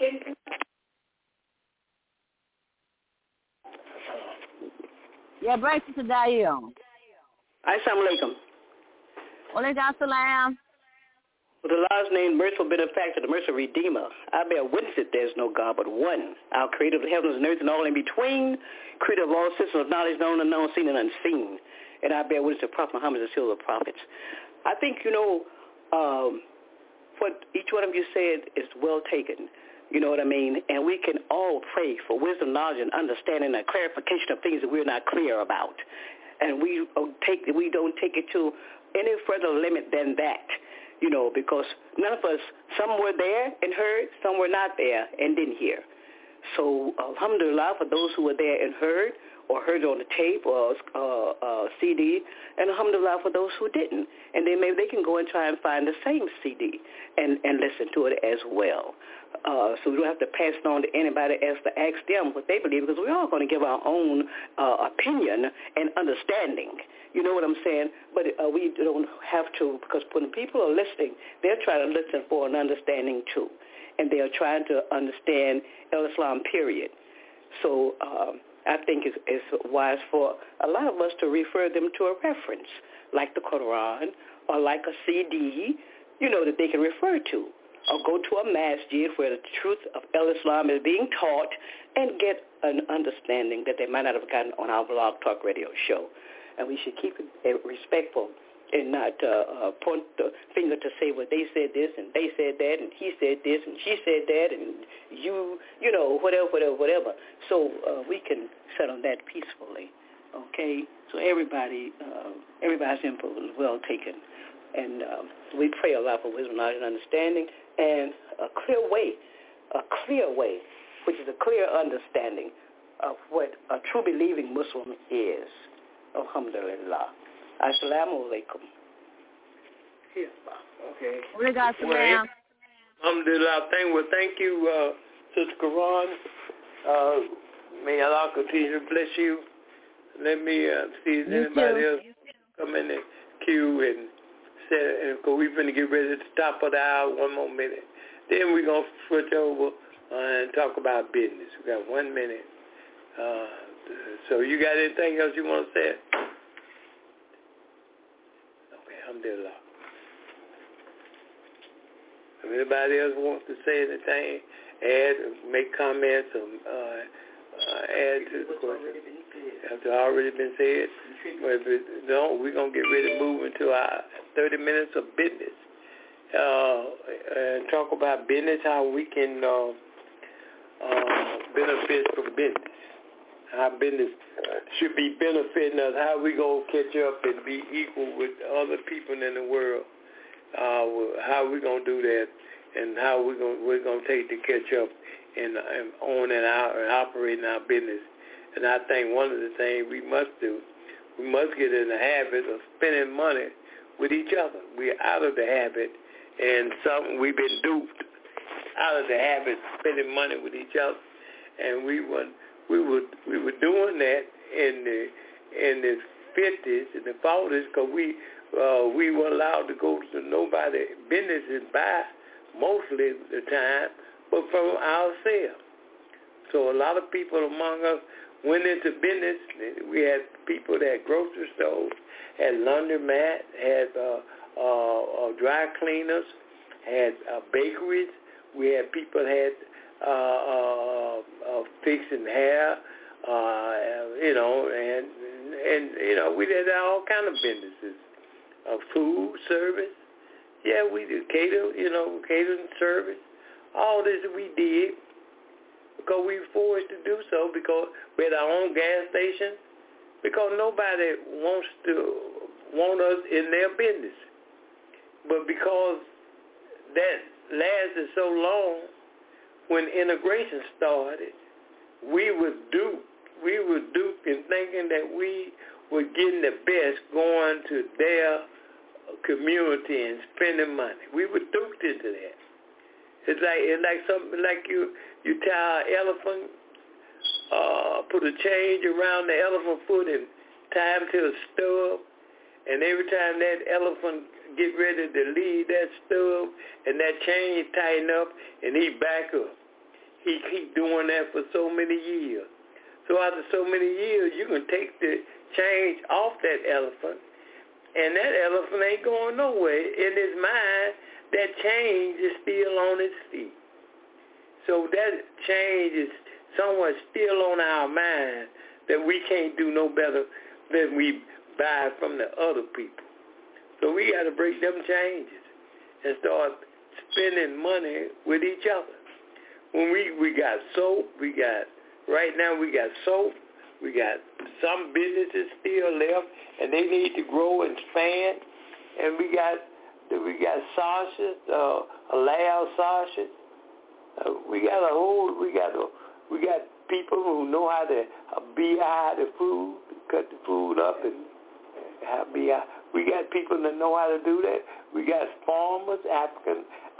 Yeah, bring it to Dayo.
Assalamu alaikum.
Walaikum salam.
With the Allah's name, merciful benefactor, the merciful redeemer, I bear witness that there is no God but one, our creator of the heavens and earth and all in between, creator of all systems of knowledge, known, unknown, seen, and unseen. And I bear witness to Prophet Muhammad, the seal of the prophets. I think, what each one of you said is well taken. You know what I mean? And we can all pray for wisdom, knowledge, and understanding and clarification of things that we're not clear about. And we don't take it to any further limit than that, because none of us, some were there and heard, some were not there and didn't hear. So, alhamdulillah, for those who were there and heard, or heard on the tape or CD, and alhamdulillah for those who didn't. And then maybe they can go and try and find the same CD and listen to it as well. So we don't have to pass it on to anybody else to ask them what they believe, because we're all going to give our own opinion and understanding. You know what I'm saying? But we don't have to, because when people are listening, they're trying to listen for an understanding too. And they are trying to understand Islam, period. So I think it's wise for a lot of us to refer them to a reference, like the Quran or like a CD, that they can refer to. Or go to a masjid where the truth of Islam is being taught and get an understanding that they might not have gotten on our Blog Talk Radio show. And we should keep it respectful and not point the finger to say, well, they said this and they said that and he said this and she said that and whatever. So we can settle that peacefully, okay? So everybody's input was well taken. And we pray a lot for wisdom, knowledge, and understanding, and a clear way, which is a clear understanding of what a true believing Muslim is. Alhamdulillah. Assalamu alaikum.
Okay.
Alhamdulillah.
Thank you, Sister Quran. May Allah continue to bless you. Let me see if anybody else come in the queue and because we're going to get ready to stop for the hour, 1 more minute. Then we're going to switch over and talk about business. We got 1 minute. So you got anything else you want to say? Okay, alhamdulillah. If anybody else wants to say anything, add, make comments, or add to the question. After already been said, well, if it don't, we're going to get ready to move into our 30 minutes of business and talk about business, how we can benefits from business. How business should be benefiting us. How we gonna catch up and be equal with other people in the world. How we gonna do that, and how we're gonna take to catch up in owning our and operating our business. And I think one of the things we must do, we must get in the habit of spending money with each other. We're out of the habit, and we've been duped out of the habit of spending money with each other, and we were doing that in the 50s and the 40s because we were allowed to go to nobody's business and buy mostly the time, but from ourselves. So a lot of people among us went into business. We had people that had grocery stores, had laundromat, had dry cleaners, had bakeries. We had people that had fixing hair, and we did all kind of businesses, food service. Yeah, we did catering service. All this we did because we were forced to do so because we had our own gas station. Because nobody want us in their business, but because that lasted so long, when integration started, we were duped. We were duped in thinking that we were getting the best going to their community and spending money. We were duped into that. It's like something like you tie an elephant, put a change around the elephant foot and tie him to a stub, and every time that elephant get ready to leave that stub and that chain tighten up and he back up. He keep doing that for so many years. So after so many years, you can take the change off that elephant, and that elephant ain't going nowhere. In his mind, that change is still on his feet. So that change is somewhat still on our mind that we can't do no better than we buy from the other people. So we got to break them changes and start spending money with each other. When we got soap, right now we got soap, we got some businesses still left, and they need to grow and expand. And we got sausage, Allow sausage. We got people who know how to BI the food, cut the food up and have BI. We got people that know how to do that. We got farmers, African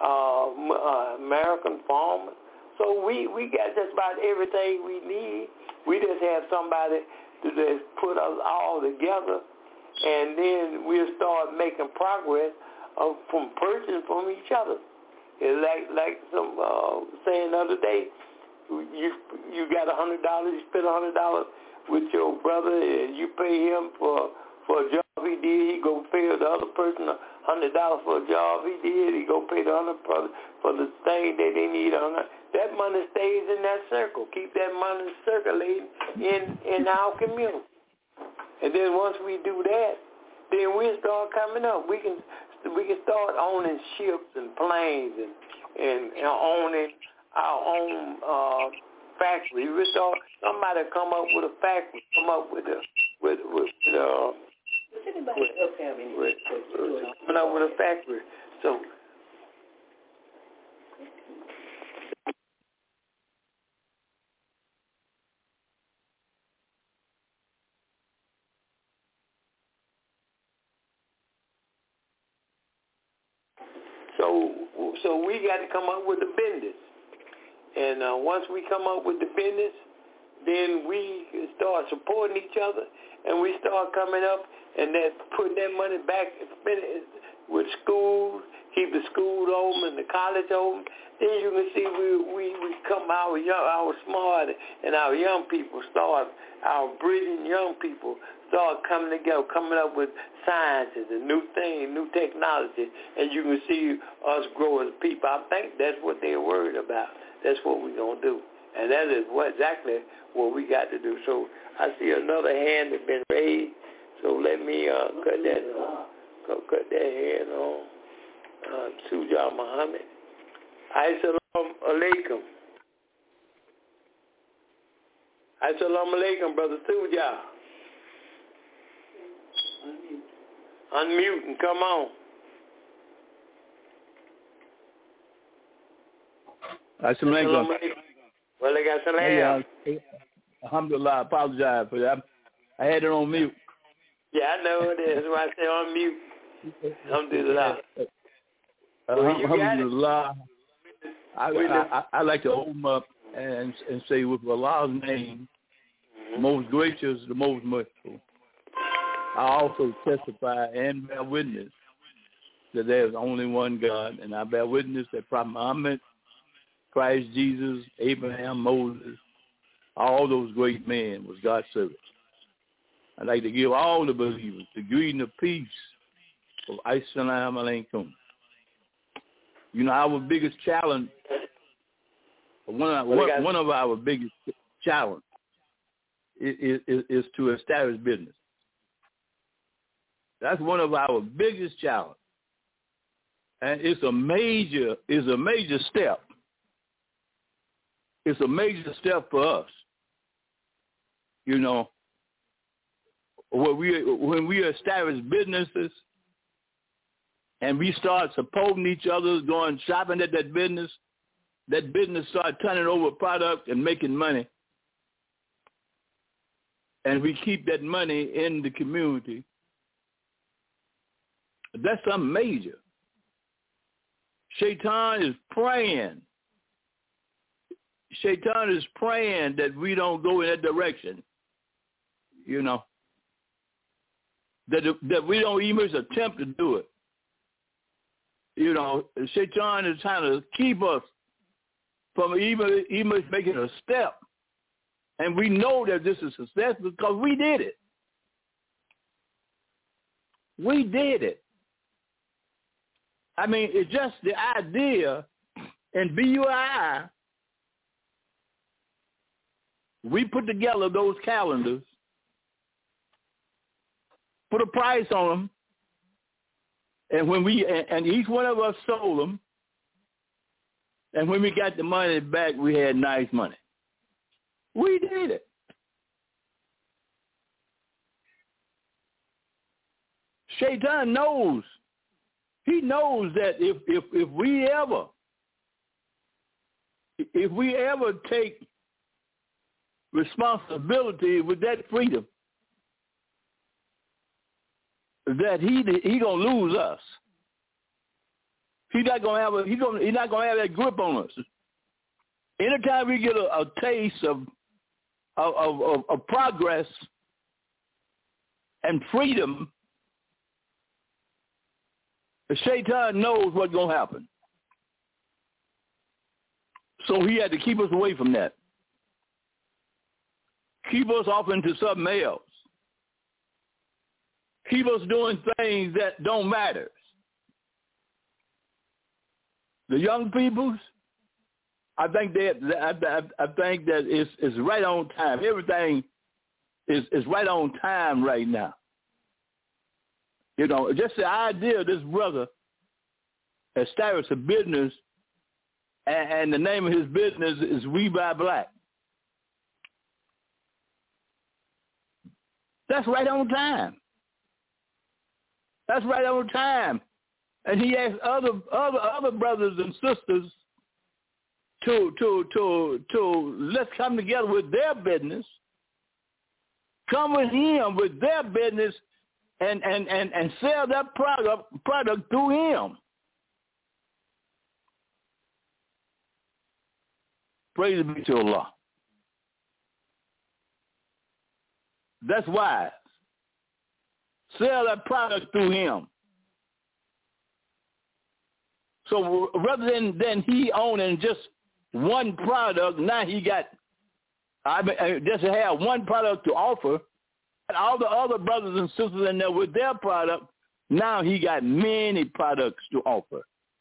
American farmers. So we got just about everything we need. We just have somebody to just put us all together, and then we'll start making progress from purchasing from each other. It's like some saying the other day, you got $100, you spend $100 with your brother, and you pay him for a job he did. He go pay the other person $100 for a job he did. He go pay the other brother for the thing that they need. That money stays in that circle. Keep that money circulating in our community. And then once we do that, then we'll start coming up. We can start owning ships and planes and owning our own factory. We start somebody come up with a factory, come up with coming up with a factory. So So we got to come up with the business. And once we come up with the business, then we start supporting each other, and we start coming up and then putting that money back with schools, keep the school open and the college open. Then you can see we come our smart and our young people start, our brilliant young people start coming together, coming up with sciences and new things, new technology, and you can see us grow as people. I think that's what they're worried about. That's what we're going to do. And that is exactly what we got to do. So I see another hand that's been raised. So let me cut that hand on. Sujah Muhammad. Assalamu alaikum. Assalamu alaikum, Brother Suja. Unmute and come on.
Assalamu alaikum.
Well, I got salam.
Alhamdulillah, I apologize for that. I had it on mute.
Yeah, I know it is. That's why I say on mute. Alhamdulillah.
Alhamdulillah. I like to open up and say with Allah's name, the most gracious, the most merciful. I also testify and bear witness that there is only one God, and I bear witness that Prophet Muhammad, Christ Jesus, Abraham, Moses, all those great men was God's servants. I'd like to give all the believers the greeting of peace of Assalamu alaikum. You know, our biggest challenge, one of our biggest challenge is to establish business. That's one of our biggest challenges. And it's a major step. It's a major step for us. You know, when we establish businesses and we start supporting each other, going shopping at that business start turning over product and making money. And we keep that money in the community. That's something major. Shaitan is praying. Shaitan is praying that we don't go in that direction. You know, that we don't even attempt to do it. You know, Shaitan is trying to keep us from even making a step. And we know that this is success because we did it. We did it. I mean, it's just the idea in BUI, we put together those calendars, put a price on them, and each one of us sold them, and when we got the money back, we had nice money. We did it. Shaitan knows. He knows that if we ever take responsibility with that freedom, that he gonna lose us. He's not gonna have that grip on us. Anytime we get a taste of progress and freedom, the Shaitan knows what's going to happen. So he had to keep us away from that. Keep us off into something else. Keep us doing things that don't matter. The young peoples, I think that it's right on time. Everything is right on time right now. You know, just the idea of this brother established a business, and the name of his business is We Buy Black. That's right on time. That's right on time. And he asked other brothers and sisters to let's come together with their business, come with him with their business, and sell that product through him. Praise be to Allah. That's wise. Sell that product through him. So rather than he owning just one product, now he got just to have one product to offer. And all the other brothers and sisters in there with their product, now he got many products to offer.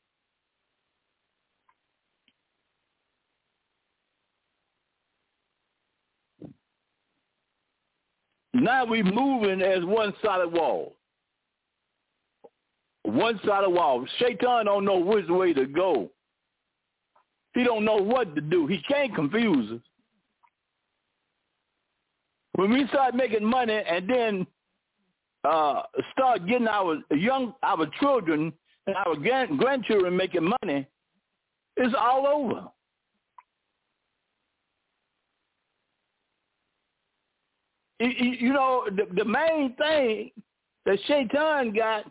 Now we're moving as one solid wall. One solid wall. Shaitan don't know which way to go. He don't know what to do. He can't confuse us. When we start making money and then start getting our children and our grandchildren making money, it's all over. You know, the main thing that Shaitan got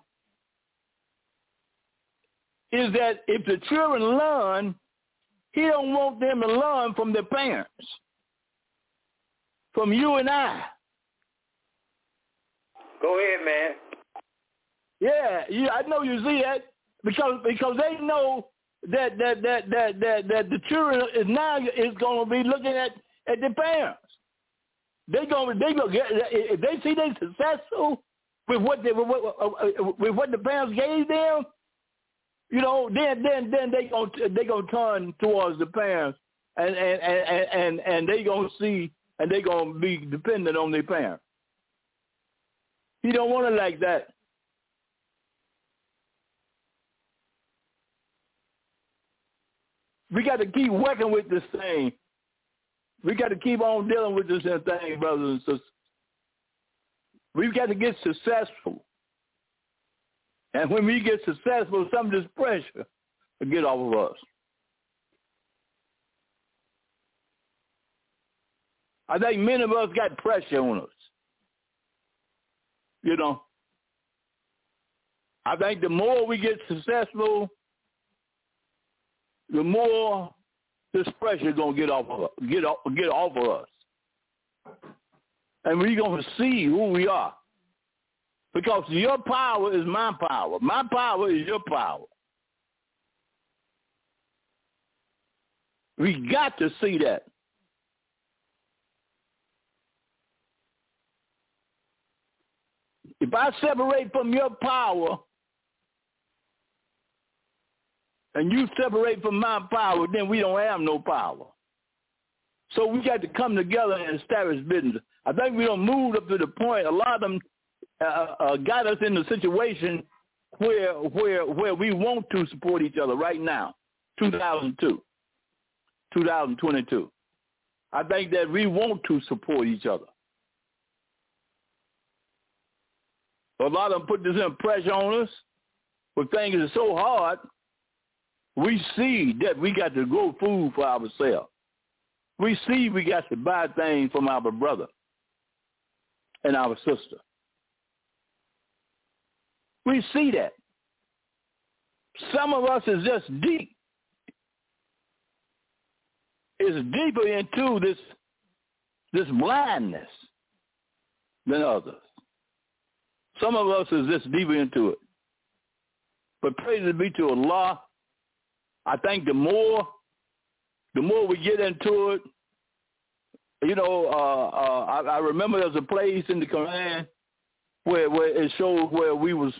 is that if the children learn, he don't want them to learn from their parents, from you and I.
Go ahead, man.
Yeah, I know you see that because they know that the children is going to be looking at their parents. They gonna get, if they see they successful with what the parents gave them, you know, then they gonna turn towards the parents and they gonna see and they gonna be dependent on their parents. He don't want it like that. We got to keep working with this thing. We got to keep on dealing with this thing, brothers and sisters. We've got to get successful. And when we get successful, some of this pressure will get off of us. I think many of us got pressure on us. You know, I think the more we get successful, the more this pressure is going to get off of us. And we're going to see who we are. Because your power is my power. My power is your power. We got to see that. If I separate from your power and you separate from my power, then we don't have no power. So we got to come together and establish business. I think we don't move up to the point. A lot of them got us in the situation where we want to support each other right now, 2022. I think that we want to support each other. A lot of them put this pressure on us. But things are so hard, we see that we got to grow food for ourselves. We see we got to buy things from our brother and our sister. We see that. Some of us is just deep. It's deeper into this blindness than others. Some of us is just deeper into it. But praise be to Allah, I think the more we get into it, you know, I remember there's a place in the Quran where it shows where we was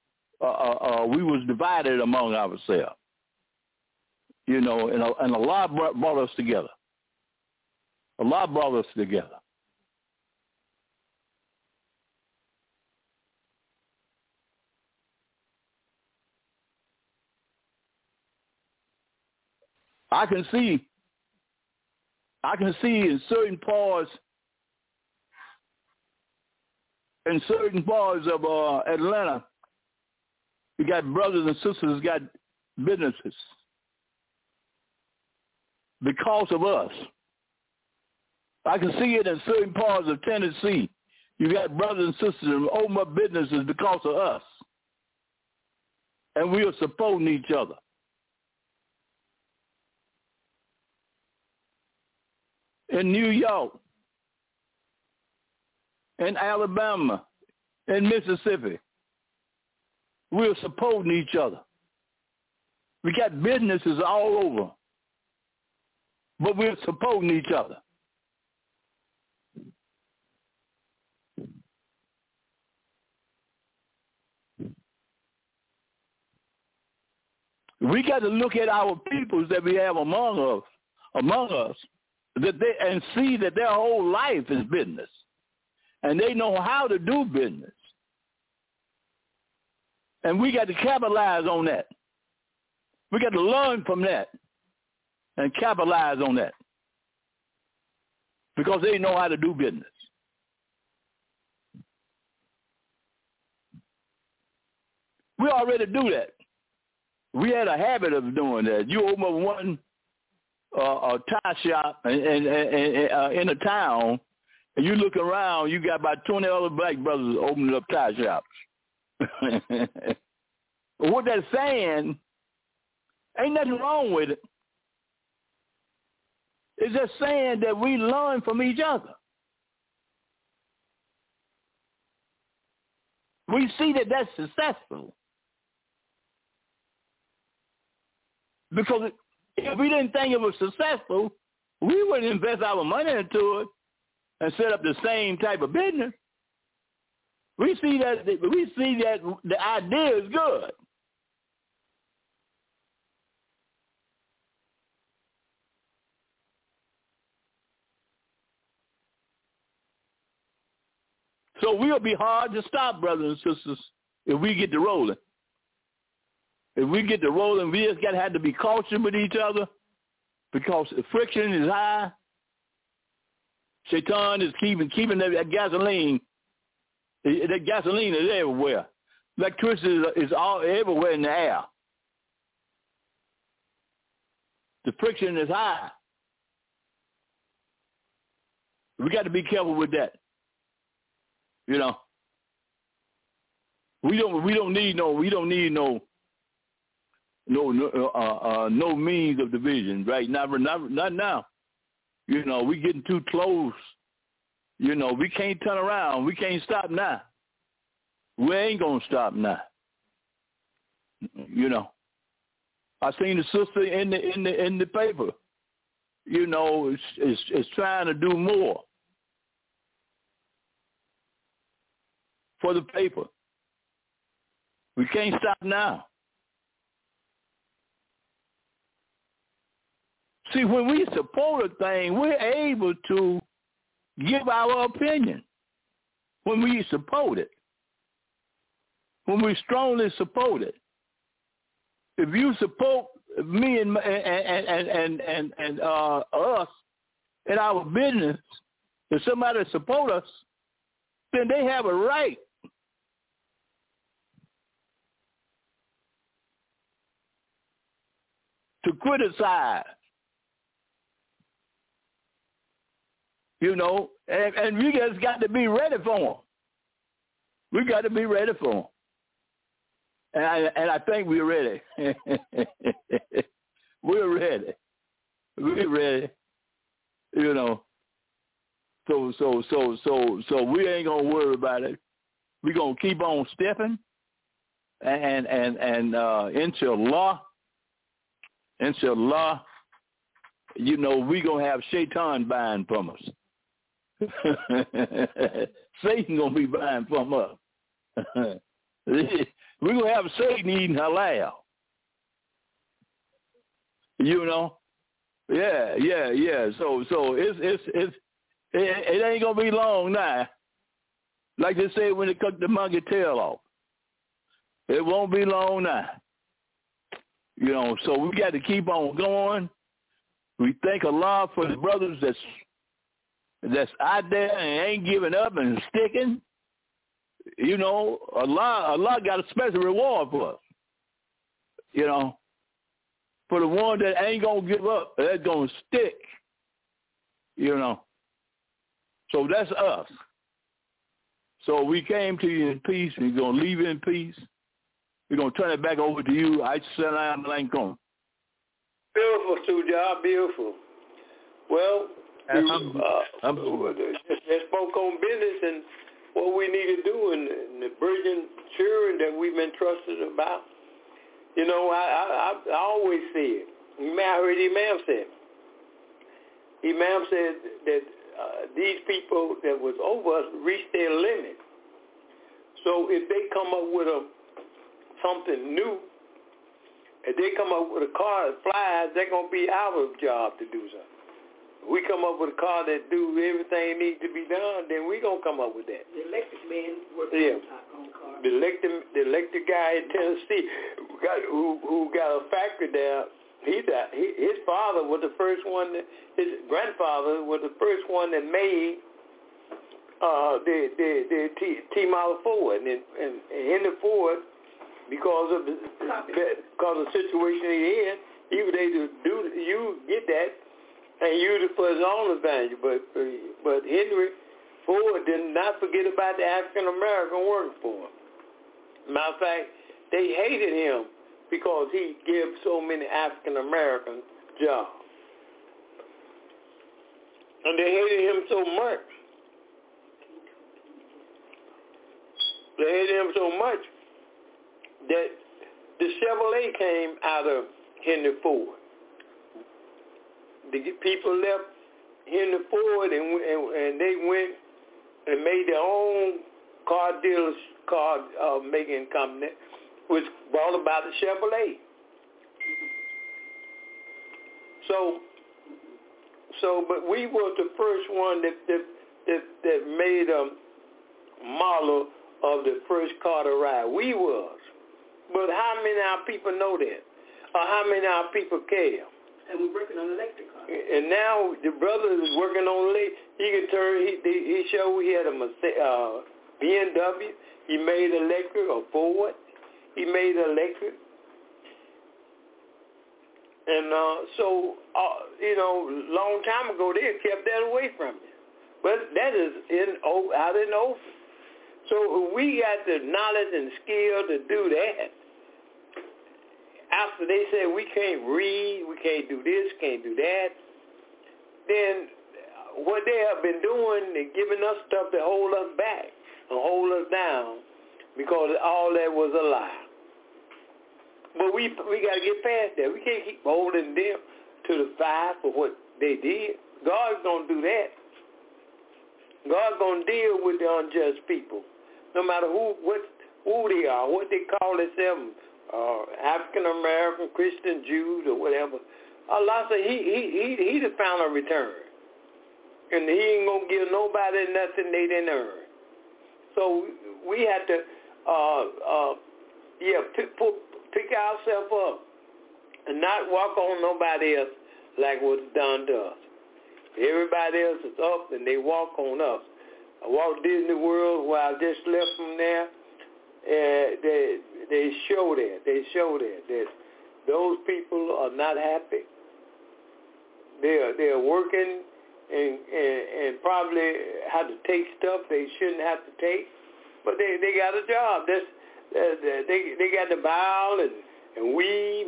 divided among ourselves, you know, and Allah brought us together. Allah brought us together. I can see in certain parts of Atlanta, we got brothers and sisters got businesses because of us. I can see it in certain parts of Tennessee. You got brothers and sisters that open up businesses because of us. And we are supporting each other. In New York, in Alabama, in Mississippi, we're supporting each other. We got businesses all over, but we're supporting each other. We got to look at our peoples that we have among us, and see that their whole life is business, and they know how to do business, and we got to capitalize on that. We got to learn from that and capitalize on that because they know how to do business. We already do that. We had a habit of doing that. You open up one a tie shop in a town, and you look around, you got about 20 other black brothers opening up tie shops. What that's saying, ain't nothing wrong with it. It's just saying that we learn from each other. We see that that's successful. Because if we didn't think it was successful, we wouldn't invest our money into it and set up the same type of business. We see that the idea is good. So we'll be hard to stop, brothers and sisters, if we get to rolling. If we get to rolling, we just got to have to be cautious with each other because the friction is high. Shaitan is keeping that gasoline. That gasoline is everywhere. Electricity is all everywhere in the air. The friction is high. We got to be careful with that. You know, we don't need no means of division, right? Not now. You know, we getting too close. You know, we can't turn around. We can't stop now. We ain't gonna stop now. You know, I seen the sister in the paper. You know, is trying to do more for the paper. We can't stop now. See, when we support a thing, we're able to give our opinion. When we support it, when we strongly support it. If you support me and us in our business, if somebody support us, then they have a right to criticize, you know, and we just got to be ready for them. We got to be ready for them. And I think we're ready. We're ready. We're ready. You know. So we ain't gonna worry about it. We're gonna keep on stepping, and inshallah, you know, we gonna have Shaitan buying from us. Satan gonna be buying from us. We're gonna have Satan eating halal. You know, yeah. So it ain't gonna be long now. Like they say when they cut the monkey tail off, it won't be long now. You know, so we got to keep on going. We thank Allah for the brothers that's out there and ain't giving up and sticking. You know, Allah got a special reward for us. You know, for the one that ain't gonna give up, that's gonna stick. You know, so that's us. So we came to you in peace. We're gonna leave you in peace. We're gonna turn it back over to you. Assalamu alaikum.
Beautiful, Sujah, beautiful. Well, just spoke on business and what we need to do and the virgin children that we've been trusted about. You know, I always say it. I heard Imam say it. Imam said that these people that was over us reached their limit. So if they come up with something new, if they come up with a car that flies, they're going to be our job to do something. We come up with a car that do everything needs to be done, then we gonna come up with that.
The electric man working on cars.
The electric guy in Tennessee who got a factory there. His father was the first one. His grandfather was the first one that made the T-Model Ford, and Henry Ford because of the situation he in. He was able to you get that and use it for his own advantage. But Henry Ford did not forget about the African American working for him. Matter of fact, they hated him because he gave so many African American jobs. And they hated him so much. They hated him so much that the Chevrolet came out of Henry Ford. The people left Henry Ford and they went and made their own car making company, which brought about the Chevrolet. But we was the first one that made a model of the first car to ride. We was. But how many of our people know that? Or how many of our people care?
And we're working on electric cars.
And now the brother is working on electric. He can turn. He showed he had a BMW. He made electric, or Ford. He made electric. And long time ago they kept that away from you. But that is out in the open. So we got the knowledge and skill to do that. After they said we can't read, we can't do this, can't do that, then what they have been doing is giving us stuff to hold us back and hold us down because all that was a lie. But we got to get past that. We can't keep holding them to the fire for what they did. God's going to do that. God's going to deal with the unjust people, no matter who they are, what they call themselves, African American, Christian, Jews, or whatever. Allah said He the final return, and He ain't gonna give nobody nothing they didn't earn. So we have to pick ourselves up and not walk on nobody else like what's done to us. Everybody else is up and they walk on us. I walked Disney World where I just left from there. They show that those people are not happy. They're working and probably have to take stuff they shouldn't have to take, but they got a job. They got to bow and weave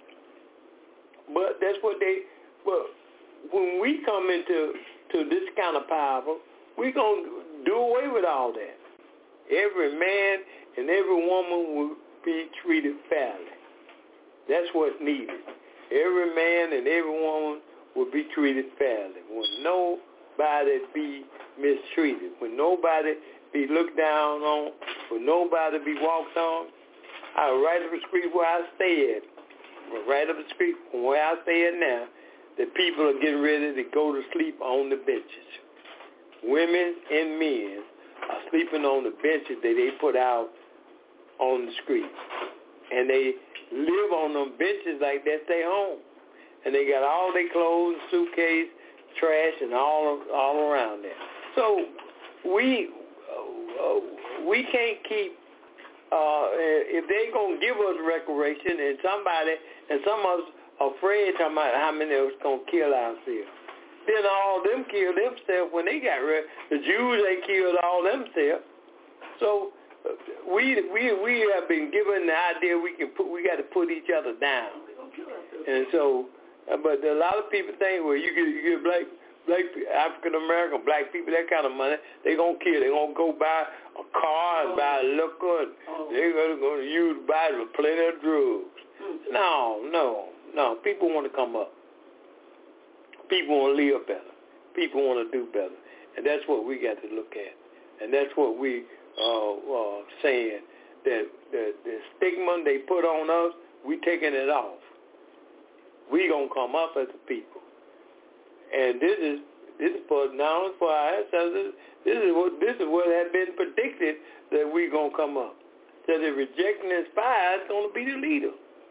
but that's what they. But when we come into this kind of power, we're gonna do away with all that. Every man and every woman will be treated fairly. That's what's needed. Every man and every woman will be treated fairly. When nobody be mistreated, when nobody be looked down on, when nobody be walked on. Right up the street where I stay at, right up the street from where I stay at now, the people are getting ready to go to sleep on the benches. Women and men are sleeping on the benches that they put out on the street. And they live on them benches like that's their home. And they got all their clothes, suitcase, trash, and all around there. So we can't keep, if they going to give us recreation and some of us afraid talking about how many of us going to kill ourselves. Then all them killed themselves when they got rid. The Jews, they killed all themselves. So we have been given the idea we got to put each other down. And so, but a lot of people think, well, you get black African American, black people, that kind of money, they gonna kill. They gonna go buy a car and buy liquor. They're gonna use buy plenty of drugs. No. People want to come up. People want to live better. People want to do better, and that's what we got to look at. And that's what we saying that the stigma they put on us, we taking it off. We gonna come up as a people. And this is for now for our ancestors. This is what had been predicted that we gonna come up. That the rejecting this fire is gonna be the leader.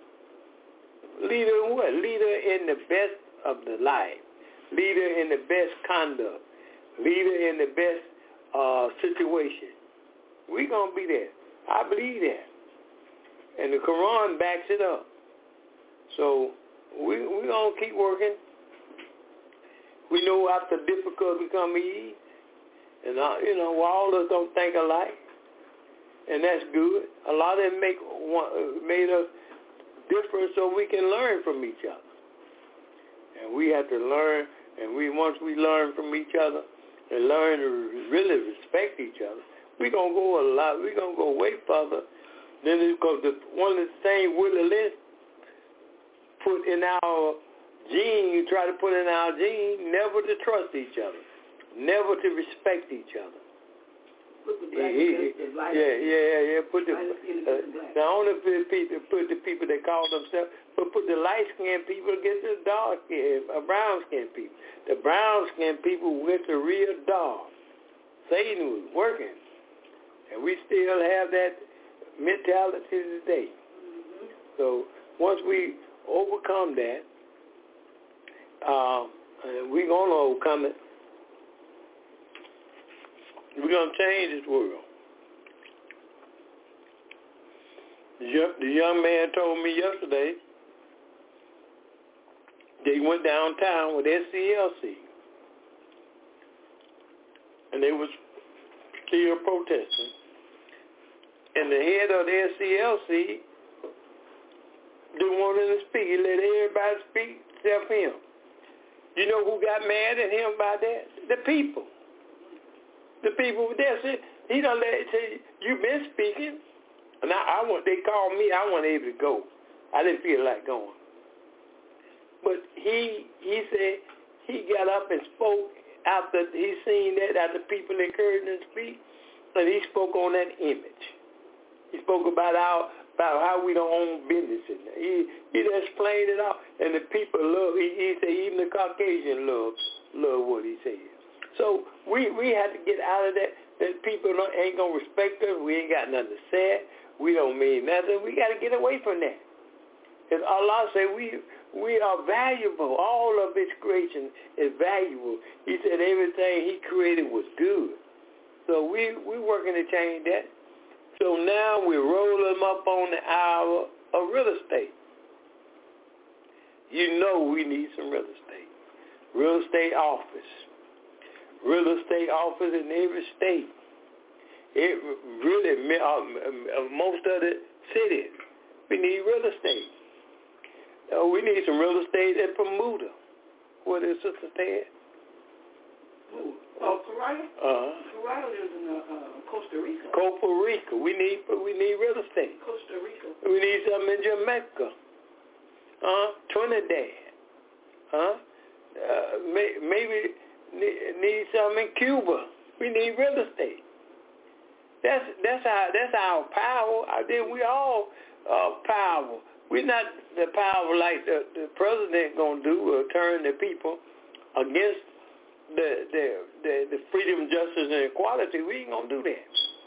Leader in what? Leader in the best of the life. Leader in the best conduct. Leader in the best situation. We gonna be there. I believe that. And the Quran backs it up. So we're going to keep working. We know after difficulty come ease. And, all of us don't think alike. And that's good. A lot of them made us different so we can learn from each other. And we have to learn, and once we learn from each other and learn to really respect each other, we're going to go way further than it, because one of the things Willie Lynch put in our gene, try to put in our gene, never to trust each other, never to respect each other.
Put the black against the light.
Put the not only put the people that call themselves, but put the light-skinned people against the dark-skinned, brown-skinned people. The brown-skinned people went to real dark. Satan was working, and we still have that mentality today. Mm-hmm. So once we overcome that, we're going to overcome it. We're going to change this world. The young man told me yesterday they went downtown with SCLC, and they was still protesting. And the head of the SCLC didn't want him to speak. He let everybody speak except him. You know who got mad at him about that? The people. The people were there. He done say, you've been speaking. And they called me. I wasn't able to go. I didn't feel like going. But he said he got up and spoke after he seen that, after people encouraged him to speak, and he spoke on that image. He spoke about how we don't own businesses. He just explained it all, and the people love. He said even the Caucasian love what he said. So we have to get out of that. That people ain't gonna respect us. We ain't got nothing to say. We don't mean nothing. We got to get away from that. As Allah said, we are valuable. All of His creation is valuable. He said everything He created was good. So we're working to change that. So now we're rolling them up on the hour of real estate. You know we need some real estate. Real estate office. Real estate office in every state. It really, most of the cities, we need real estate. We need some real estate at Bermuda. What is Sister Ted?
Soraya? Soraya lives in Costa Rica.
Costa Rica. We need real estate.
Costa Rica.
We need something in Jamaica. Trinidad. Maybe need something in Cuba. We need real estate. That's our power. We all power. We're not the power like the president gonna do, or turn the people against the freedom, justice, and equality. We ain't gonna do that.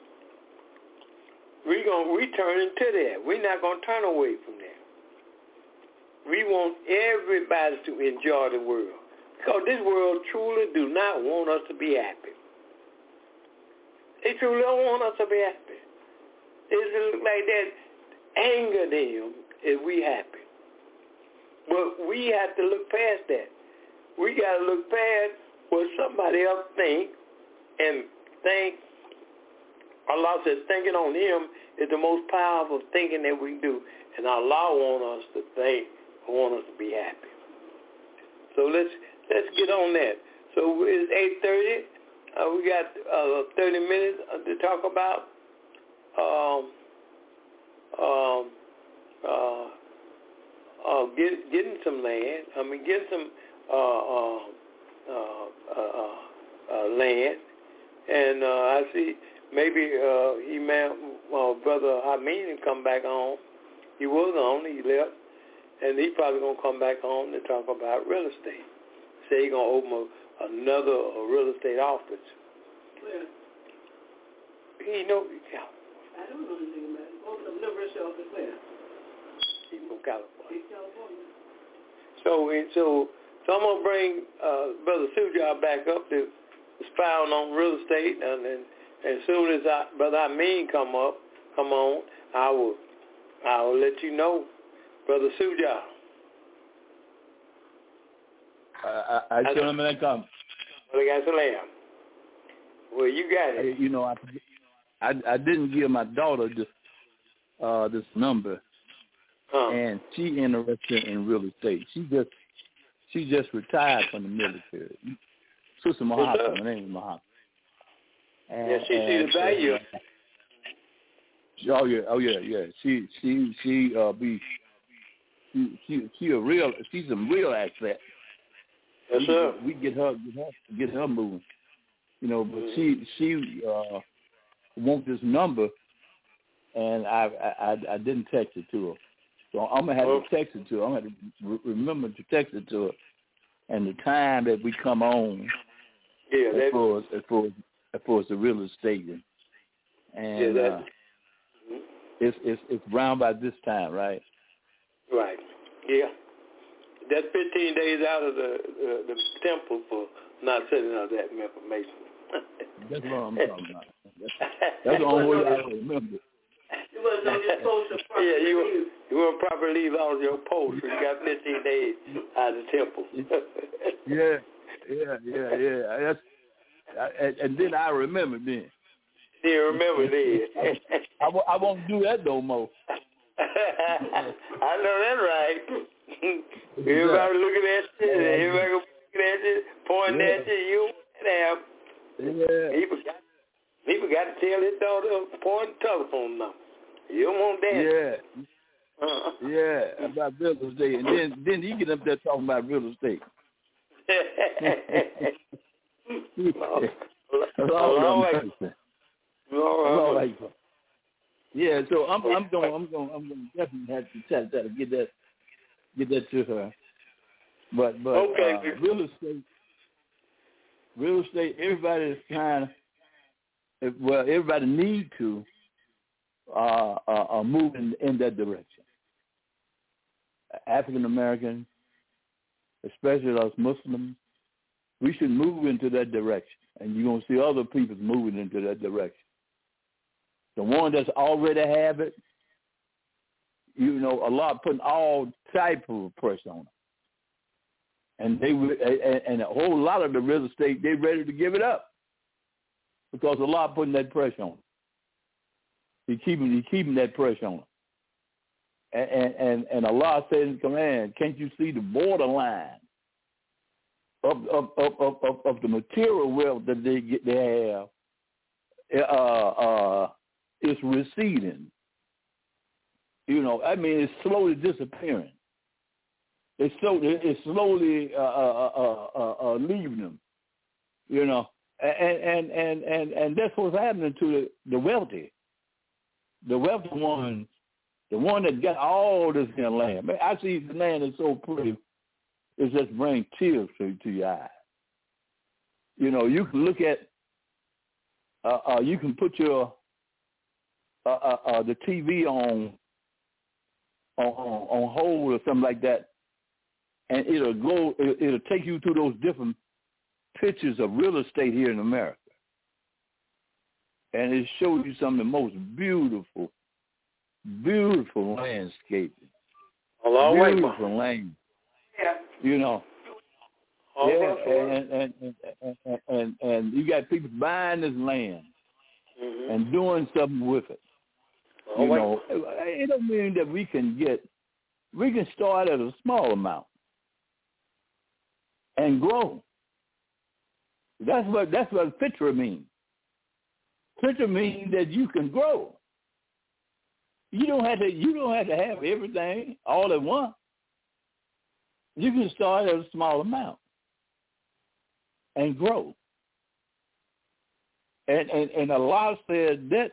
We turn into that. We're not gonna turn away from that. We want everybody to enjoy the world, because this world truly do not want us to be happy. They truly don't want us to be happy. It look like that anger them if we happy. But we have to look past that. We got to look past what somebody else think and think. Allah says thinking on Him is the most powerful thinking that we do. And Allah wants us to think, want us to be happy. So let's get on that. So it's 8:30. We got 30 minutes to talk about getting some land. Getting some land. And I see maybe Brother Hameen come back on. He was on. He left. And he probably going to come back on to talk about real estate. Say he's going to open another real estate office.
Where?
He know.
I don't know anything about it. Open a real estate office where?
He's from California.
He's California.
So I'm going to bring Brother Sujah back up to expound on real estate, and then as soon as Brother Amin come on, I will I'll let you know, Brother Suja.
I tell him that come.
Well, you got it.
You know, I didn't give my daughter this number, and she interested in real estate. She just retired from the military. Sister Muhammad, my name is Muhammad.
Yeah, she sees the value.
Oh yeah. She's a real asset.
Yes, sir.
We get her moving. You know, but she wants this number, and I didn't text it to her. So I'm gonna have to text it to her. I'm gonna have to remember to text it to her, and the time that we come on.
Yeah,
as far as the real estate, and it's round by this time, right?
Right. Yeah. That's 15 days out of the temple for not sending out that information.
That's what I'm talking about. That's the only way I remember.
You wasn't on your post.
Yeah, you weren't properly leave out your post. You got 15 days out of the temple.
Yeah. And then I remember then.
You remember then.
I won't do that no more.
I know that's right. Everybody looking at you, everybody looking at you, pointing at you, you and
yeah.
He forgot to tell his daughter important telephone number. You don't want that.
Yeah. Yeah, about real estate. And then you get up there talking about real estate. All right. Yeah, so I'm going definitely have to try to get that to her. But
okay.
Real estate. Everybody is trying. Everybody need to move in that direction. African Americans, especially us Muslims, we should move into that direction, and you're gonna see other people moving into that direction. The one that's already have it, you know, Allah putting all type of pressure on them. And and a whole lot of the real estate, they ready to give it up because Allah putting that pressure on them. He keeping that pressure on them. And Allah said in His command, can't you see the borderline of the material wealth that they have? It's receding. You know, I mean, it's slowly disappearing. It's slowly leaving them. You know, and that's what's happening to the wealthy. The wealthy ones, the one that got all this in land. Man, I see the land is so pretty, it just brings tears to your eyes. You know, you can look at, you can put your the TV on hold or something like that, and it'll take you through those different pictures of real estate here in America, and it shows you some of the most beautiful landscaping, beautiful land.
Yeah.
You know. And you got people buying this land and doing something with it. You know, it don't mean that we can start at a small amount and grow. That's what fitra means. Fitra means that you can grow. You don't have to have everything all at once. You can start at a small amount and grow. And Allah said that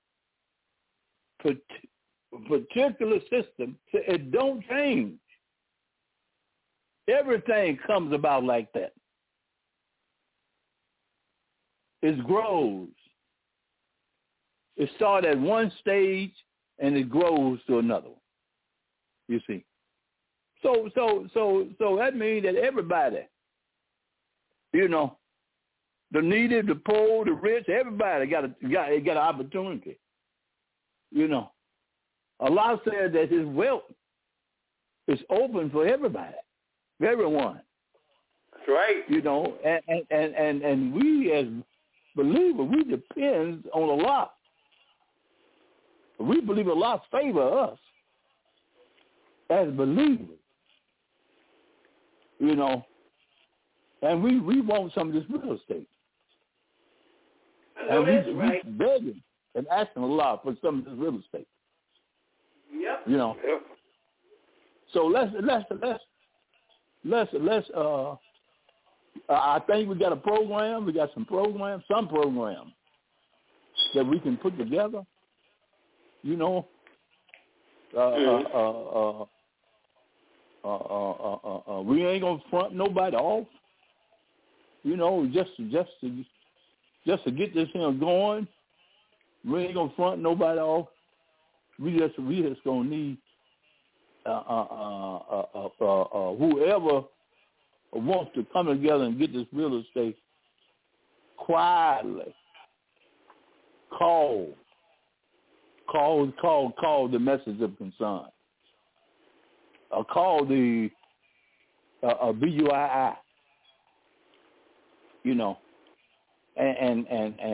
particular system, it don't change. Everything comes about like that. It grows. It starts at one stage and it grows to another one. You see. So that means that everybody, you know, the needy, the poor, the rich, everybody got an opportunity. You know, Allah said that his wealth is open for everybody, for everyone.
That's right.
You know, and we as believers, we depend on Allah. We believe Allah favor us as believers. You know, and we want some of this real estate. And we begging and asking Allah for some of this real estate.
Yep.
You know.
Yep.
So let's I think we got a program. We got some programs that we can put together. You know. We ain't gonna front nobody off. You know, just to get this thing going. We ain't gonna front nobody off. We just gonna need whoever wants to come together and get this real estate quietly. Call the message of concern. Call the BUII. You know, and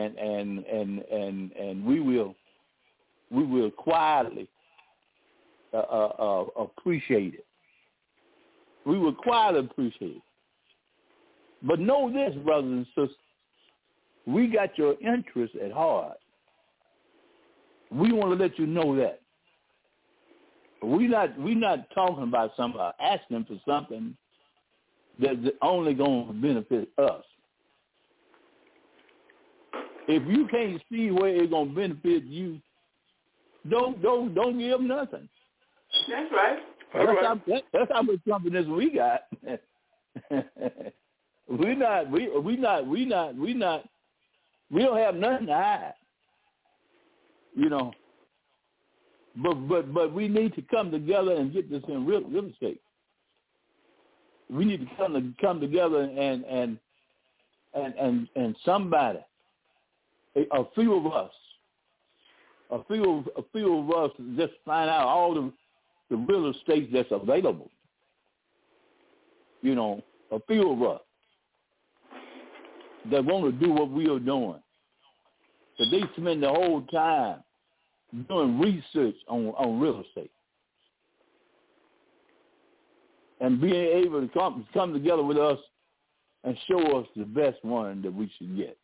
we will quietly appreciate it. We will quietly appreciate it. But know this, brothers and sisters, we got your interest at heart. We want to let you know that. We're not talking about somebody asking for something that's only going to benefit us. If you can't see where it's going to benefit you, don't give them nothing.
That's right.
That's how much confidence we got. We don't have nothing to hide. You know. But we need to come together and get this in real estate. We need to come together and somebody, a few of us just find out all the real estate that's available. You know, a few of us that want to do what we are doing. That they spend the whole time doing research on real estate and being able to come together with us and show us the best one that we should get.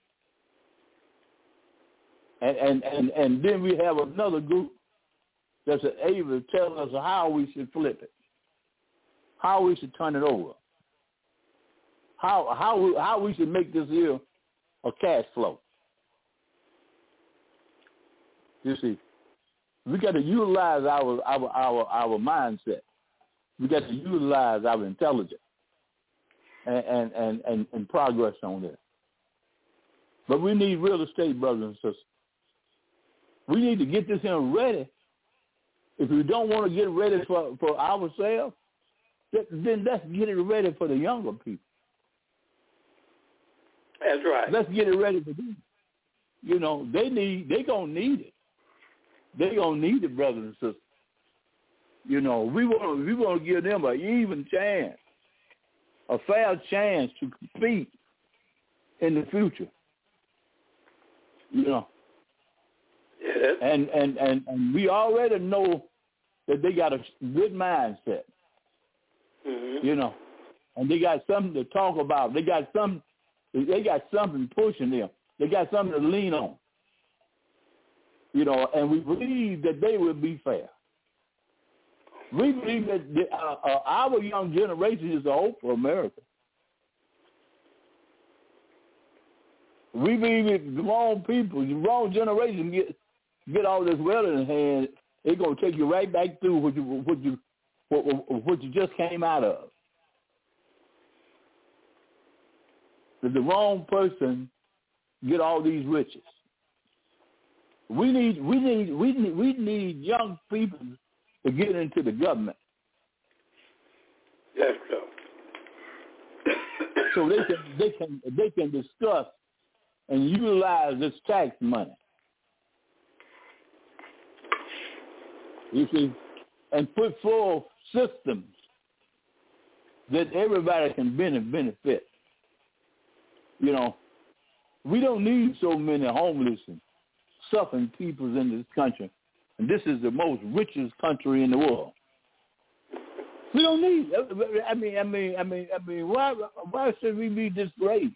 And then we have another group that's able to tell us how we should flip it, how we should turn it over, how we should make this here a cash flow. You see, we got to utilize our mindset. We got to utilize our intelligence and progress on this. But we need real estate, brothers and sisters. We need to get this thing ready. If we don't want to get ready for ourselves, then let's get it ready for the younger people.
That's right.
Let's get it ready for them. You know, they gonna need it. They gonna need it, brothers and sisters. You know, we want to give them an even chance, a fair chance to compete in the future. You know.
Yes.
And we already know that they got a good mindset.
Mm-hmm.
You know, and they got something to talk about. They got something pushing them. They got something to lean on. You know, and we believe that they will be fair. We believe that our young generation is the hope for America. We believe if the wrong people, the wrong generation get all this wealth in hand, it's gonna take you right back through what you just came out of. If the wrong person get all these riches, we need young people to get into the government.
That's so.
So they can discuss and utilize this tax money. You see, and put forth systems that everybody can benefit. You know, we don't need so many homeless and suffering people in this country. And this is the most richest country in the world. We don't need. I mean. Why should we be disgraced?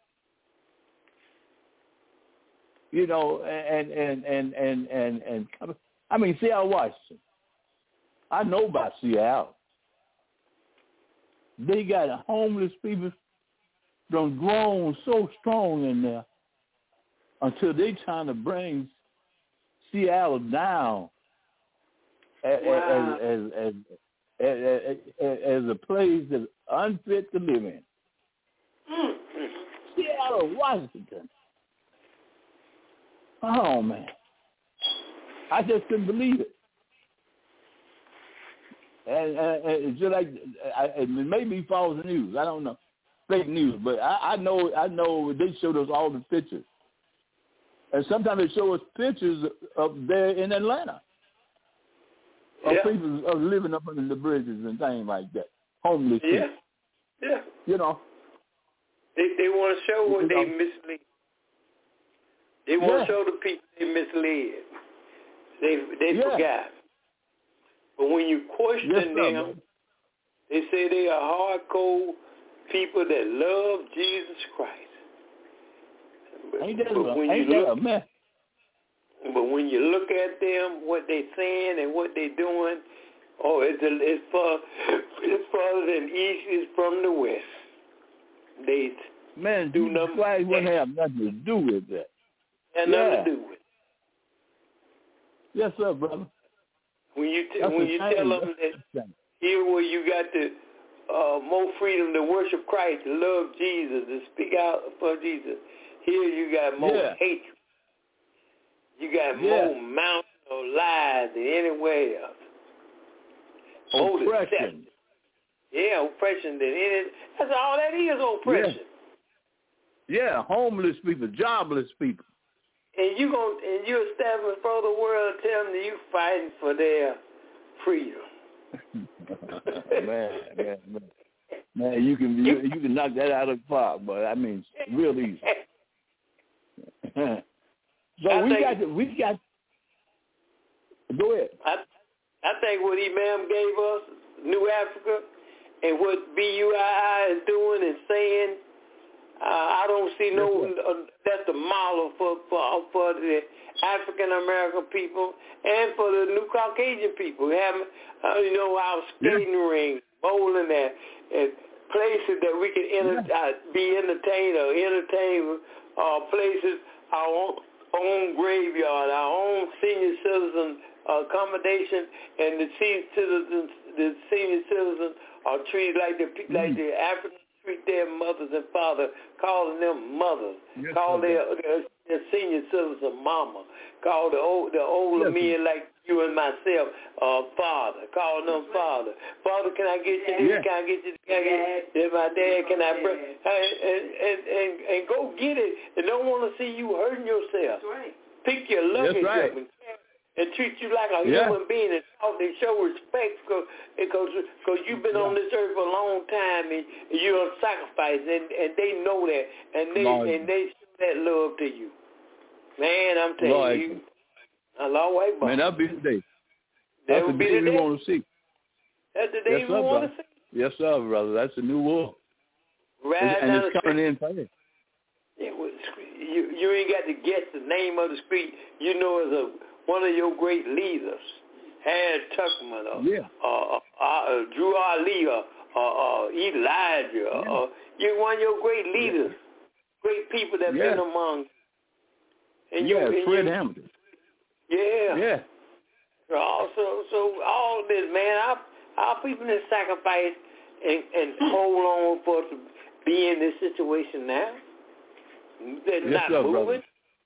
You know, and I mean, Seattle, Washington. I know about Seattle. They got homeless people done grown so strong in there until they trying to bring Seattle down as a place that's unfit to live in. Seattle, Washington. Oh, man. I just couldn't believe it. And it's just like, it may be false news. I don't know. Fake news. But I know they showed us all the pictures. And sometimes they show us pictures up there in Atlanta of people living up under the bridges and things like that. Homeless people.
Yeah.
You know.
They want to show what they mislead. They want to show the people they misled. They forgot. But when you question them, they say they are hardcore people that love Jesus Christ. But when you look at them, what they saying and what they doing, it's farther than east is from the west. They
do nothing. Why wouldn't have nothing to do with that?
Had nothing to do with it.
Yes, sir, brother.
When you tell them that here where you got the more freedom to worship Christ, to love Jesus, to speak out for Jesus, here you got more hatred. You got more mountains of lies than anywhere else.
Oppression.
Oppression than any. That's all that is, oppression.
Yeah, homeless people, jobless people.
And you establish for the world, tell them that you fighting for their freedom. man, you can knock that out of the park, but I mean, real easy. So we got. Go ahead. I think what Imam gave us, New Africa, and what BUII is doing and saying, I don't see that's the model for the African American people and for the new Caucasian people. We have, our skating rings, bowling and places that we can be entertained or entertain, places, our own graveyard, our own senior citizen accommodation, and the senior citizens are treated like the African treat their mothers and fathers, calling them mothers, call their senior citizen mama, call the older men like you and myself father, call them father. Father, can I get you this? Can I get you this? Can I get this? My dad, can I bring? And go get it. And don't want to see you hurting yourself.
That's right.
Pick your luggage up and treat you like a human being and talk and show respect because you've been on this earth for a long time and you're a sacrifice and they know that and they show that love to you. Man, I'm telling you. Allah Akbar.
Man, that'll be the day. That's the day we want to see.
That's the day we want to see.
Yes, sir, brother. That's the new world.
Right,
and it's coming in fast.
You ain't got to guess the name of the street. You know as one of your great leaders, Harry Tuckman, Drew Ali, Elijah. You're one of your great leaders, great people that been among. And
Fred Hampton.
Yeah. So all this, man, our people that sacrifice and hold on for us to be in this situation now. They're not moving.
Brother.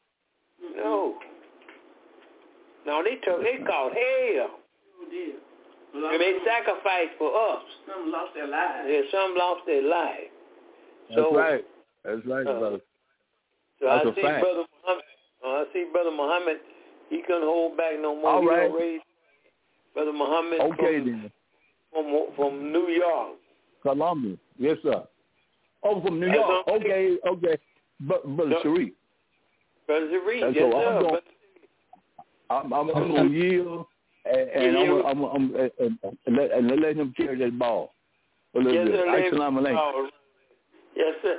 No, they called hell. And they sacrificed for us.
Some lost their lives.
Yeah, some lost their lives.
That's right, brother.
So I see Brother Muhammad, he couldn't hold back no more.
All right.
Brother Muhammad.
Okay, then.
From New York.
Columbia. Yes, sir. Oh, from New York. Okay. Brother Sharif.
Brother Sharif,
yes,
so
sir. I'm going to yield, and I'm let him carry that ball a little bit. Assalamu alaikum.
Yes, sir.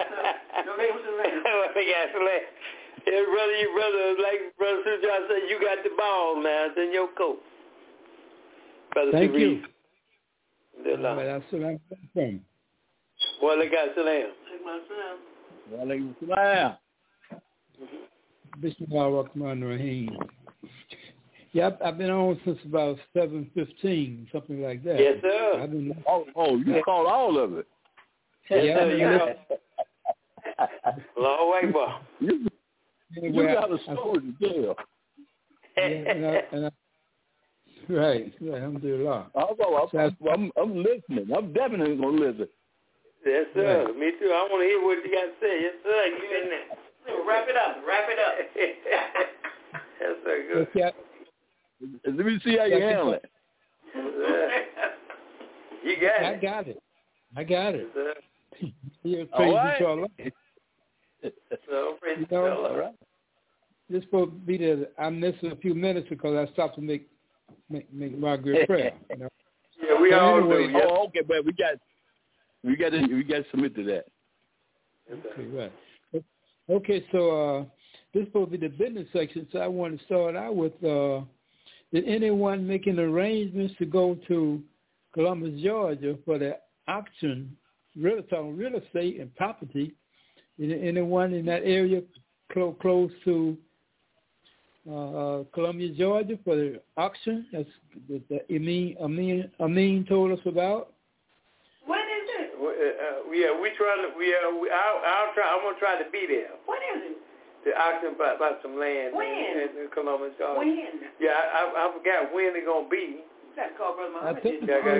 Brother, like Brother Sujan said, you got the ball now. It's in your coat. Brother
Thank
Sharif.
you. Assalamu alaikum.
Wa alaikum salam.
Wa alaikum salam.
Bismillah ar-Rahman ar-Rahim. Yeah, I've been on since about 7:15, something like that.
Yes, sir.
You called all of it.
Yeah,
long way, boy.
You got a story to tell.
Right. Alhamdulillah.
I'm listening. I'm definitely going to listen.
Yes, sir.
Right.
Me too. I want to hear what you got to say. Yes, sir. You in there. Wrap it up. Yes, sir. Good.
Okay.
Let me see how you handle it.
You got it.
I got it.
Yes,
Praise
right.
to Allah.
So, praise to
Allah.
Allah.
This supposed to be there. I'm missing a few minutes because I stopped to make my good prayer. You know?
Yeah, we all do. Yep.
Oh, okay, but we got to submit to that.
Okay, right. Okay, so this is supposed to be the business section. So I want to start out with: did anyone making arrangements to go to Columbus, Georgia, for the auction, real estate and property? Anyone in that area close to Columbia, Georgia, for the auction? That's Amin told us about.
When is it?
I'm gonna try to be there.
When is it?
The auction about some land
when?
in Columbus, Georgia.
When?
Yeah, I forgot when it's gonna be.
You got to call Brother Muhammad.
I think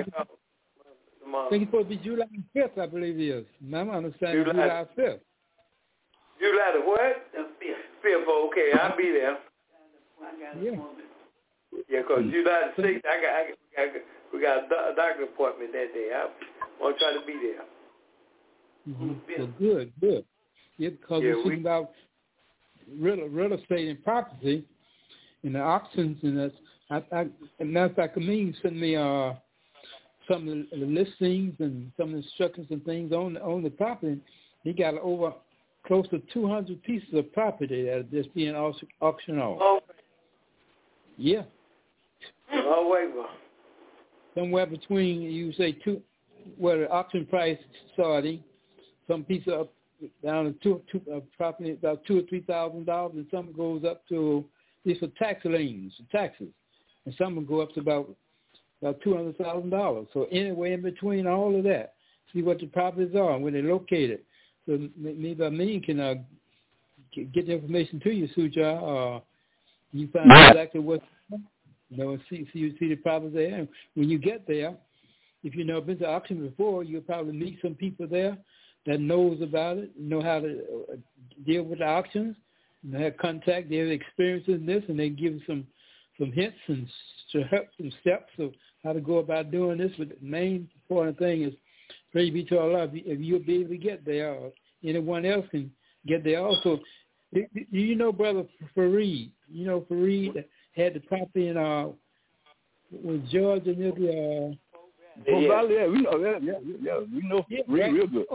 it's supposed to be July 5th, I believe it is. I'm understanding July 5th.
July the what?
The 5th.
5th, okay, I'll be there.
Yeah.
Yeah, because July the 6th, we got a doctor appointment that day. I want to try to be there.
Mm-hmm. So good. Yeah, because we're speaking about real estate and property and the auctions, and that's. And matter of fact, Amin sent me some of the listings and some of the instructions and things on the property. He got over close to 200 pieces of property that are just being auctioned off.
Oh.
Yeah.
Oh, wait, bro.
Somewhere between, you say, where the auction price starting, some pieces up down to property about $2,000 or $3,000, and some goes up to, these for tax liens, taxes, and some will go up to about $200,000. So anyway, in between all of that, see what the properties are and where they're located. So maybe Amin can get the information to you, Suja. You find exactly what, and see the properties there. And when you get there, if you've never been to auction before, you'll probably meet some people there that knows about it, know how to deal with the auctions, and have contact, they have experience in this, and they give some hints and some steps of how to go about doing this. But the main important thing is, praise be to Allah, if you'll be able to get there, or anyone else can get there also. You know Brother Fareed? You know Fareed had the property in with Georgia near the
we know real good.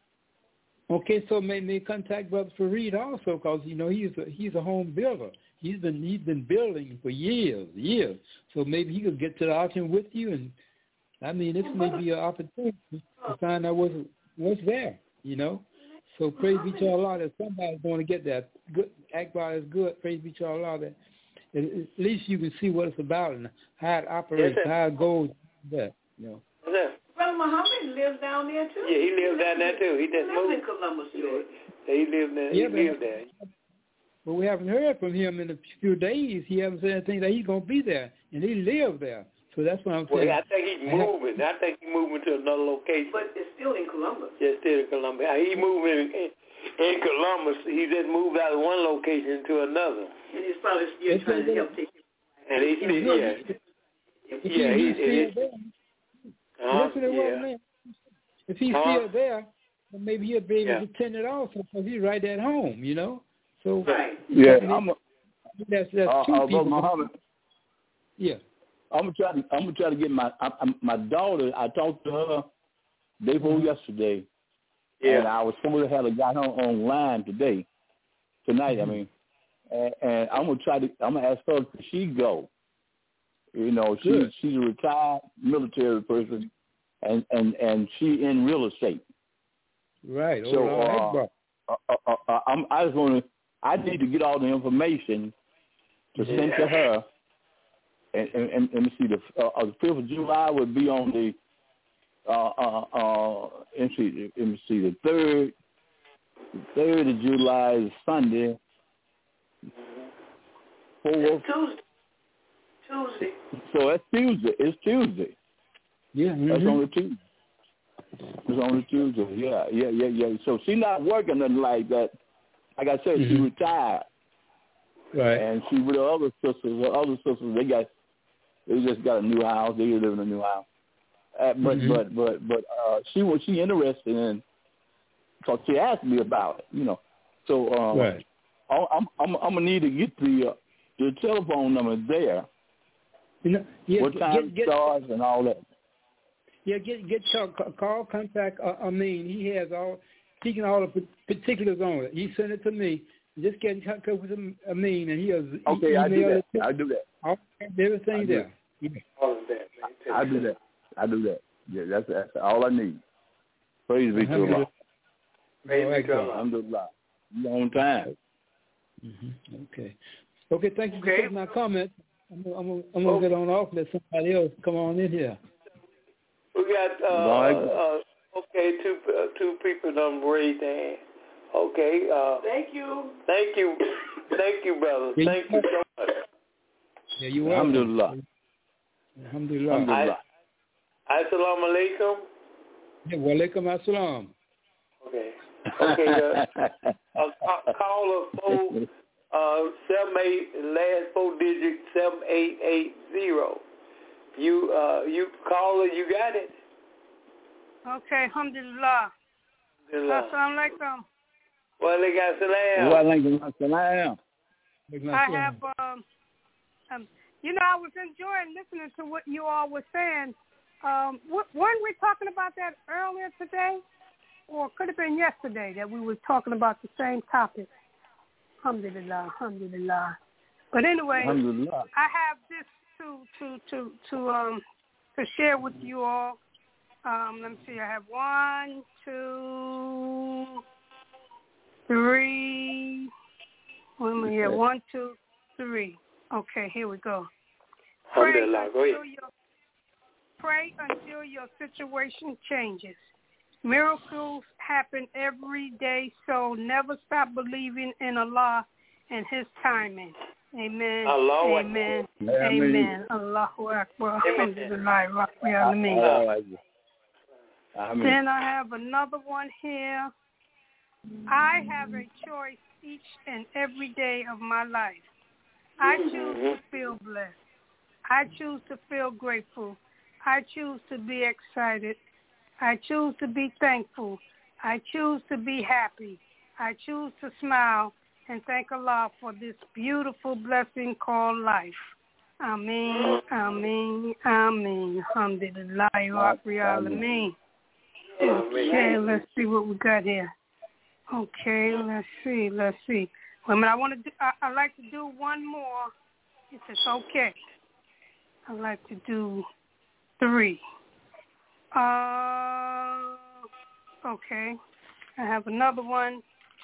Okay, so maybe contact Brother Fareed also, because he's a home builder. He's been building for years. So maybe he could get to the auction with you, and this may be an opportunity to find out what's there. So praise be to Allah that somebody's going to get that. Good, Akbar is good. Praise be to Allah that at least you can see what it's about and how it operates, how it goes. There,
Brother Muhammad lives down there too.
Yeah, he lives down there too. He just moved
in Columbus, Georgia.
Yeah, he lives there.
Yeah,
he lives there.
But we haven't heard from him in a few days. He hasn't said anything that he's going to be there, and he lives there. So that's what I'm saying.
Well, I think he's moving. I think he's moving to another location.
But it's still in Columbus.
Yeah, still in Columbus. He moving in Columbus. He just moved out of one location to another.
And he's probably still trying to help take him.
And he's still,
If he's still there, listen to what man. If he's still there, then maybe he'll be able to turn it off because he's right at home, you know. So
yeah,
that's two people.
Muhammad,
yeah,
I'm gonna try to get my daughter. I talked to her day before yesterday, and I was supposed to have a guy online tonight. I mean, and I'm gonna ask her could she go. You know, she's a retired military person, and she in real estate.
Right.
So I need to get all the information to send to her. And let me see, the 5th of July would be on the let me see, the 3rd of July is Sunday. 4th.
Tuesday.
So that's Tuesday. It's Tuesday.
Yeah.
That's on the Tuesday. It's on the Tuesday. Yeah. So she's not working nothing like that. Like I said, she retired.
Right.
And she with her other sisters. Her other sisters, they just got a new house. They live in a new house. But she interested in, because she asked me about it, you know. So
right.
I'm gonna need to get the telephone number there.
You know,
what time it starts and all that.
Yeah, call, contact. He has he can all the particulars on it. He sent it to me. Just get in contact with him, and he'll.
Okay, I do that.
Everything there.
All of that.
I do that. Yeah, that's all I need. Praise be to Allah.
Praise be to Allah.
Alhamdulillah. Long time.
Okay. Thank you for taking my comment. I'm gonna get on off. Let somebody else come on in here.
We got two people done raised their hand. Okay.
Thank you,
brother. Thank you so much.
Yeah, you're welcome.
Alhamdulillah.
Assalamu alaikum.
Yeah, wa alaikum assalam.
Okay. Caller 78, last 4 digits 7880. You caller, you got it.
Okay, alhamdulillah. Assalamu alaikum.
Wa alaikum assalam.
Wa alaikum assalam.
I have, I was enjoying listening to what you all were saying. Weren't we talking about that earlier today? Or could have been yesterday that we were talking about the same topic? Alhamdulillah. But anyway, I have this to share with you all. Let me see. I have 1, 2, 3. 1, 2, 3. Okay, here we go. Pray until your situation changes. Miracles happen every day, so never stop believing in Allah and His timing. Amen. Amen. Amen. Allahu Akbar. Alhamdulillah. Rabbil Alameen. Then I have another one here. I have a choice each and every day of my life. I choose to feel blessed. I choose to feel grateful. I choose to be excited. I choose to be thankful. I choose to be happy. I choose to smile and thank Allah for this beautiful blessing called life. Ameen, ameen, ameen. Alhamdulillah, Rabbil Alameen. Okay, let's see what we got here. Okay, let's see. Wait a minute, I'd like to do one more, if it's okay. I'd like to do 3. Okay. I have another one.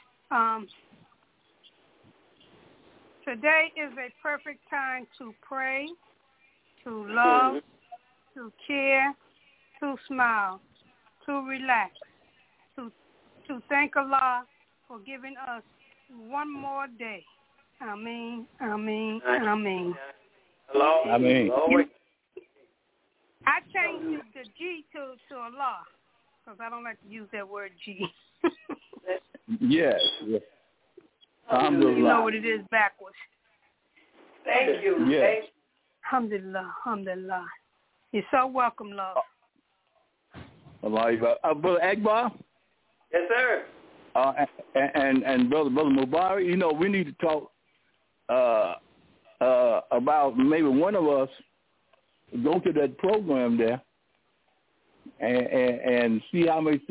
Today is a perfect time to pray, to love, to care, to smile, to relax, to thank Allah for giving us one more day. Ameen, ameen, ameen.
Ameen.
I changed the G to Allah because I don't like to use that word G.
Yes. Alhamdulillah.
You know what it is backwards.
Thank you.
Yes.
Alhamdulillah. You're so welcome, love.
Brother Akbar?
Yes, sir.
And Brother Mubarak, you know, we need to talk about maybe one of us go to that program there and see how much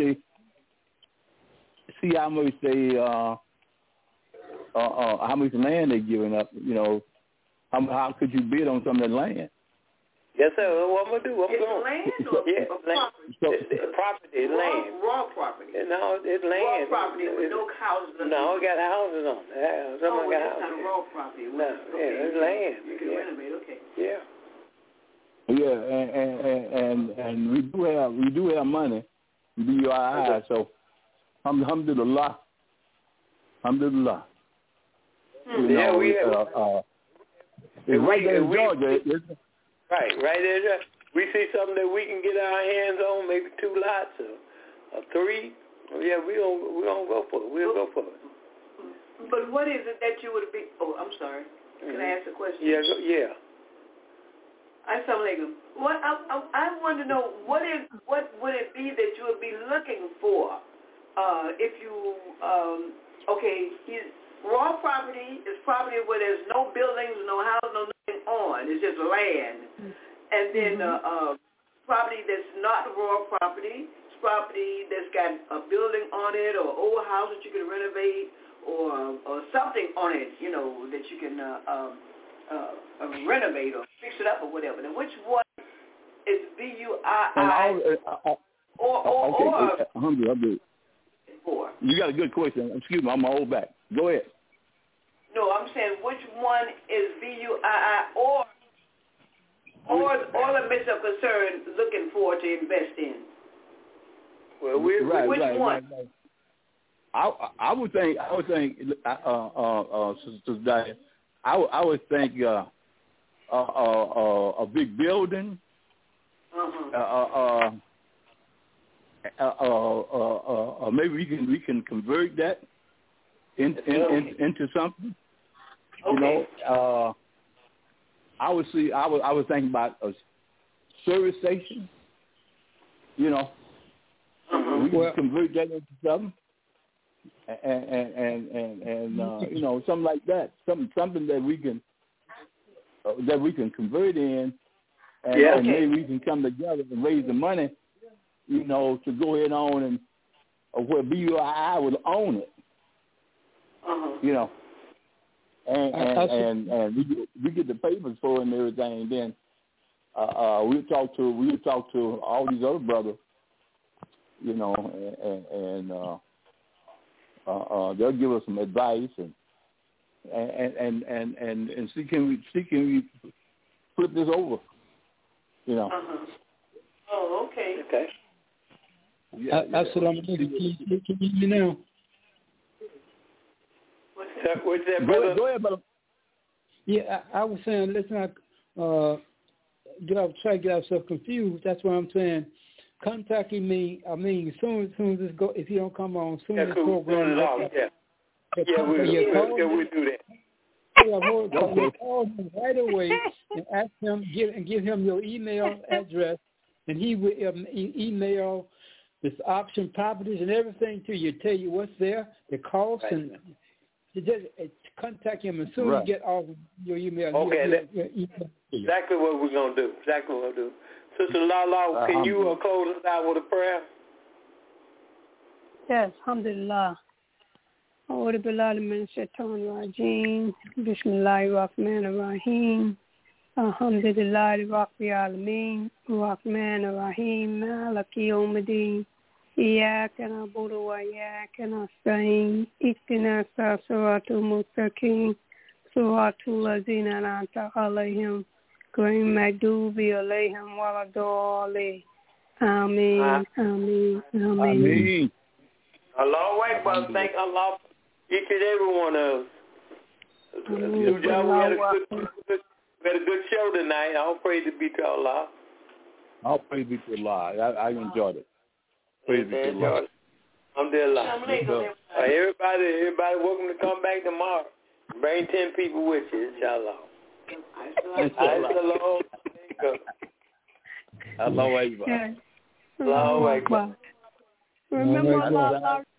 how much land they're giving up. You know, how could you bid on some of that land?
Yes, sir. What I'm gonna do? I'm going.
Land or property?
Land.
Raw property.
No, it's land.
Raw property with no houses.
No, it got houses on it. Some got houses.
Not a raw property.
No, it's land.
You can renovate. Okay.
Yeah.
Yeah, and we do have money, BUII. So, alhamdulillah.
Yeah, we have.
Right there in Georgia.
Right there. We see something that we can get our hands on, maybe 2 lots or 3. Yeah, we don't go for it. We'll go for it.
But what is it that you would be? Oh, I'm sorry. Can I ask a question?
Yeah.
Assalamualaikum. What I want to know, what would it be that you would be looking for if you raw property is property where there's no buildings, no house, no nothing on. It's just land. And then property that's not raw property, it's property that's got a building on it or old house that you can renovate or something on it, you know, that you can renovate or fix it up or whatever. Now, which one is BUII or
You got a good question. Excuse me, I'm going to hold back. Go ahead.
No, I'm saying which one is BUII or the Minister of Concern looking for to invest in?
Well,
which one?
Right. I would think, Sister Diane, I would think a big building. Maybe we can convert that into something.
Okay.
You know, I was thinking about a service station. You know, we can convert that into something, and you know, something like that, something that we can convert in, and maybe we can come together and raise the money, you know, to go ahead on and where BUII would own it, you know, and we get the papers for it and everything, and then we'll talk to all these other brothers, you know, and they'll give us some advice and see can we flip this over, you know.
Oh, okay.
Okay.
Assalamu alaikum. Can you hear me now?
What's that, brother?
Go ahead, brother.
Yeah, I was saying, let's not try to get ourselves confused. That's what I'm saying. Contacting me, I mean, as soon as this go, if you don't come on, soon as this program.
We'll do that.
Yeah, call him right away and ask him, give him your email address, and he will email this option properties and everything to you. Tell you what's there, the cost, and just contact him as soon as you get all your email.
Okay, exactly what we're gonna do. Sister Lala, can you close us out with a prayer?
Yes, alhamdulillah. أعوذ بالله من الشيطان الرجيم بسم الله الرحمن الرحيم الحمد لله رب العالمين الرحمن الرحيم مالك يوم الدين إياك نعبد وإياك نستعين اهدنا الصراط المستقيم صراط الذين أنعمت عليهم غير المغضوب عليهم ولا الضالين آمين آمين آمين.
Allahu Akbar. Thank Allah. Each and every one of us. Good job. We had a good show tonight. All praise be to Allah.
All praise be to Allah. I enjoyed it. Praise be to Allah.
Alhamdulillah. Everybody, welcome to come back tomorrow. Bring 10 people with you, inshallah.
Allahu Akbar.
Allahu Akbar. Remember Allah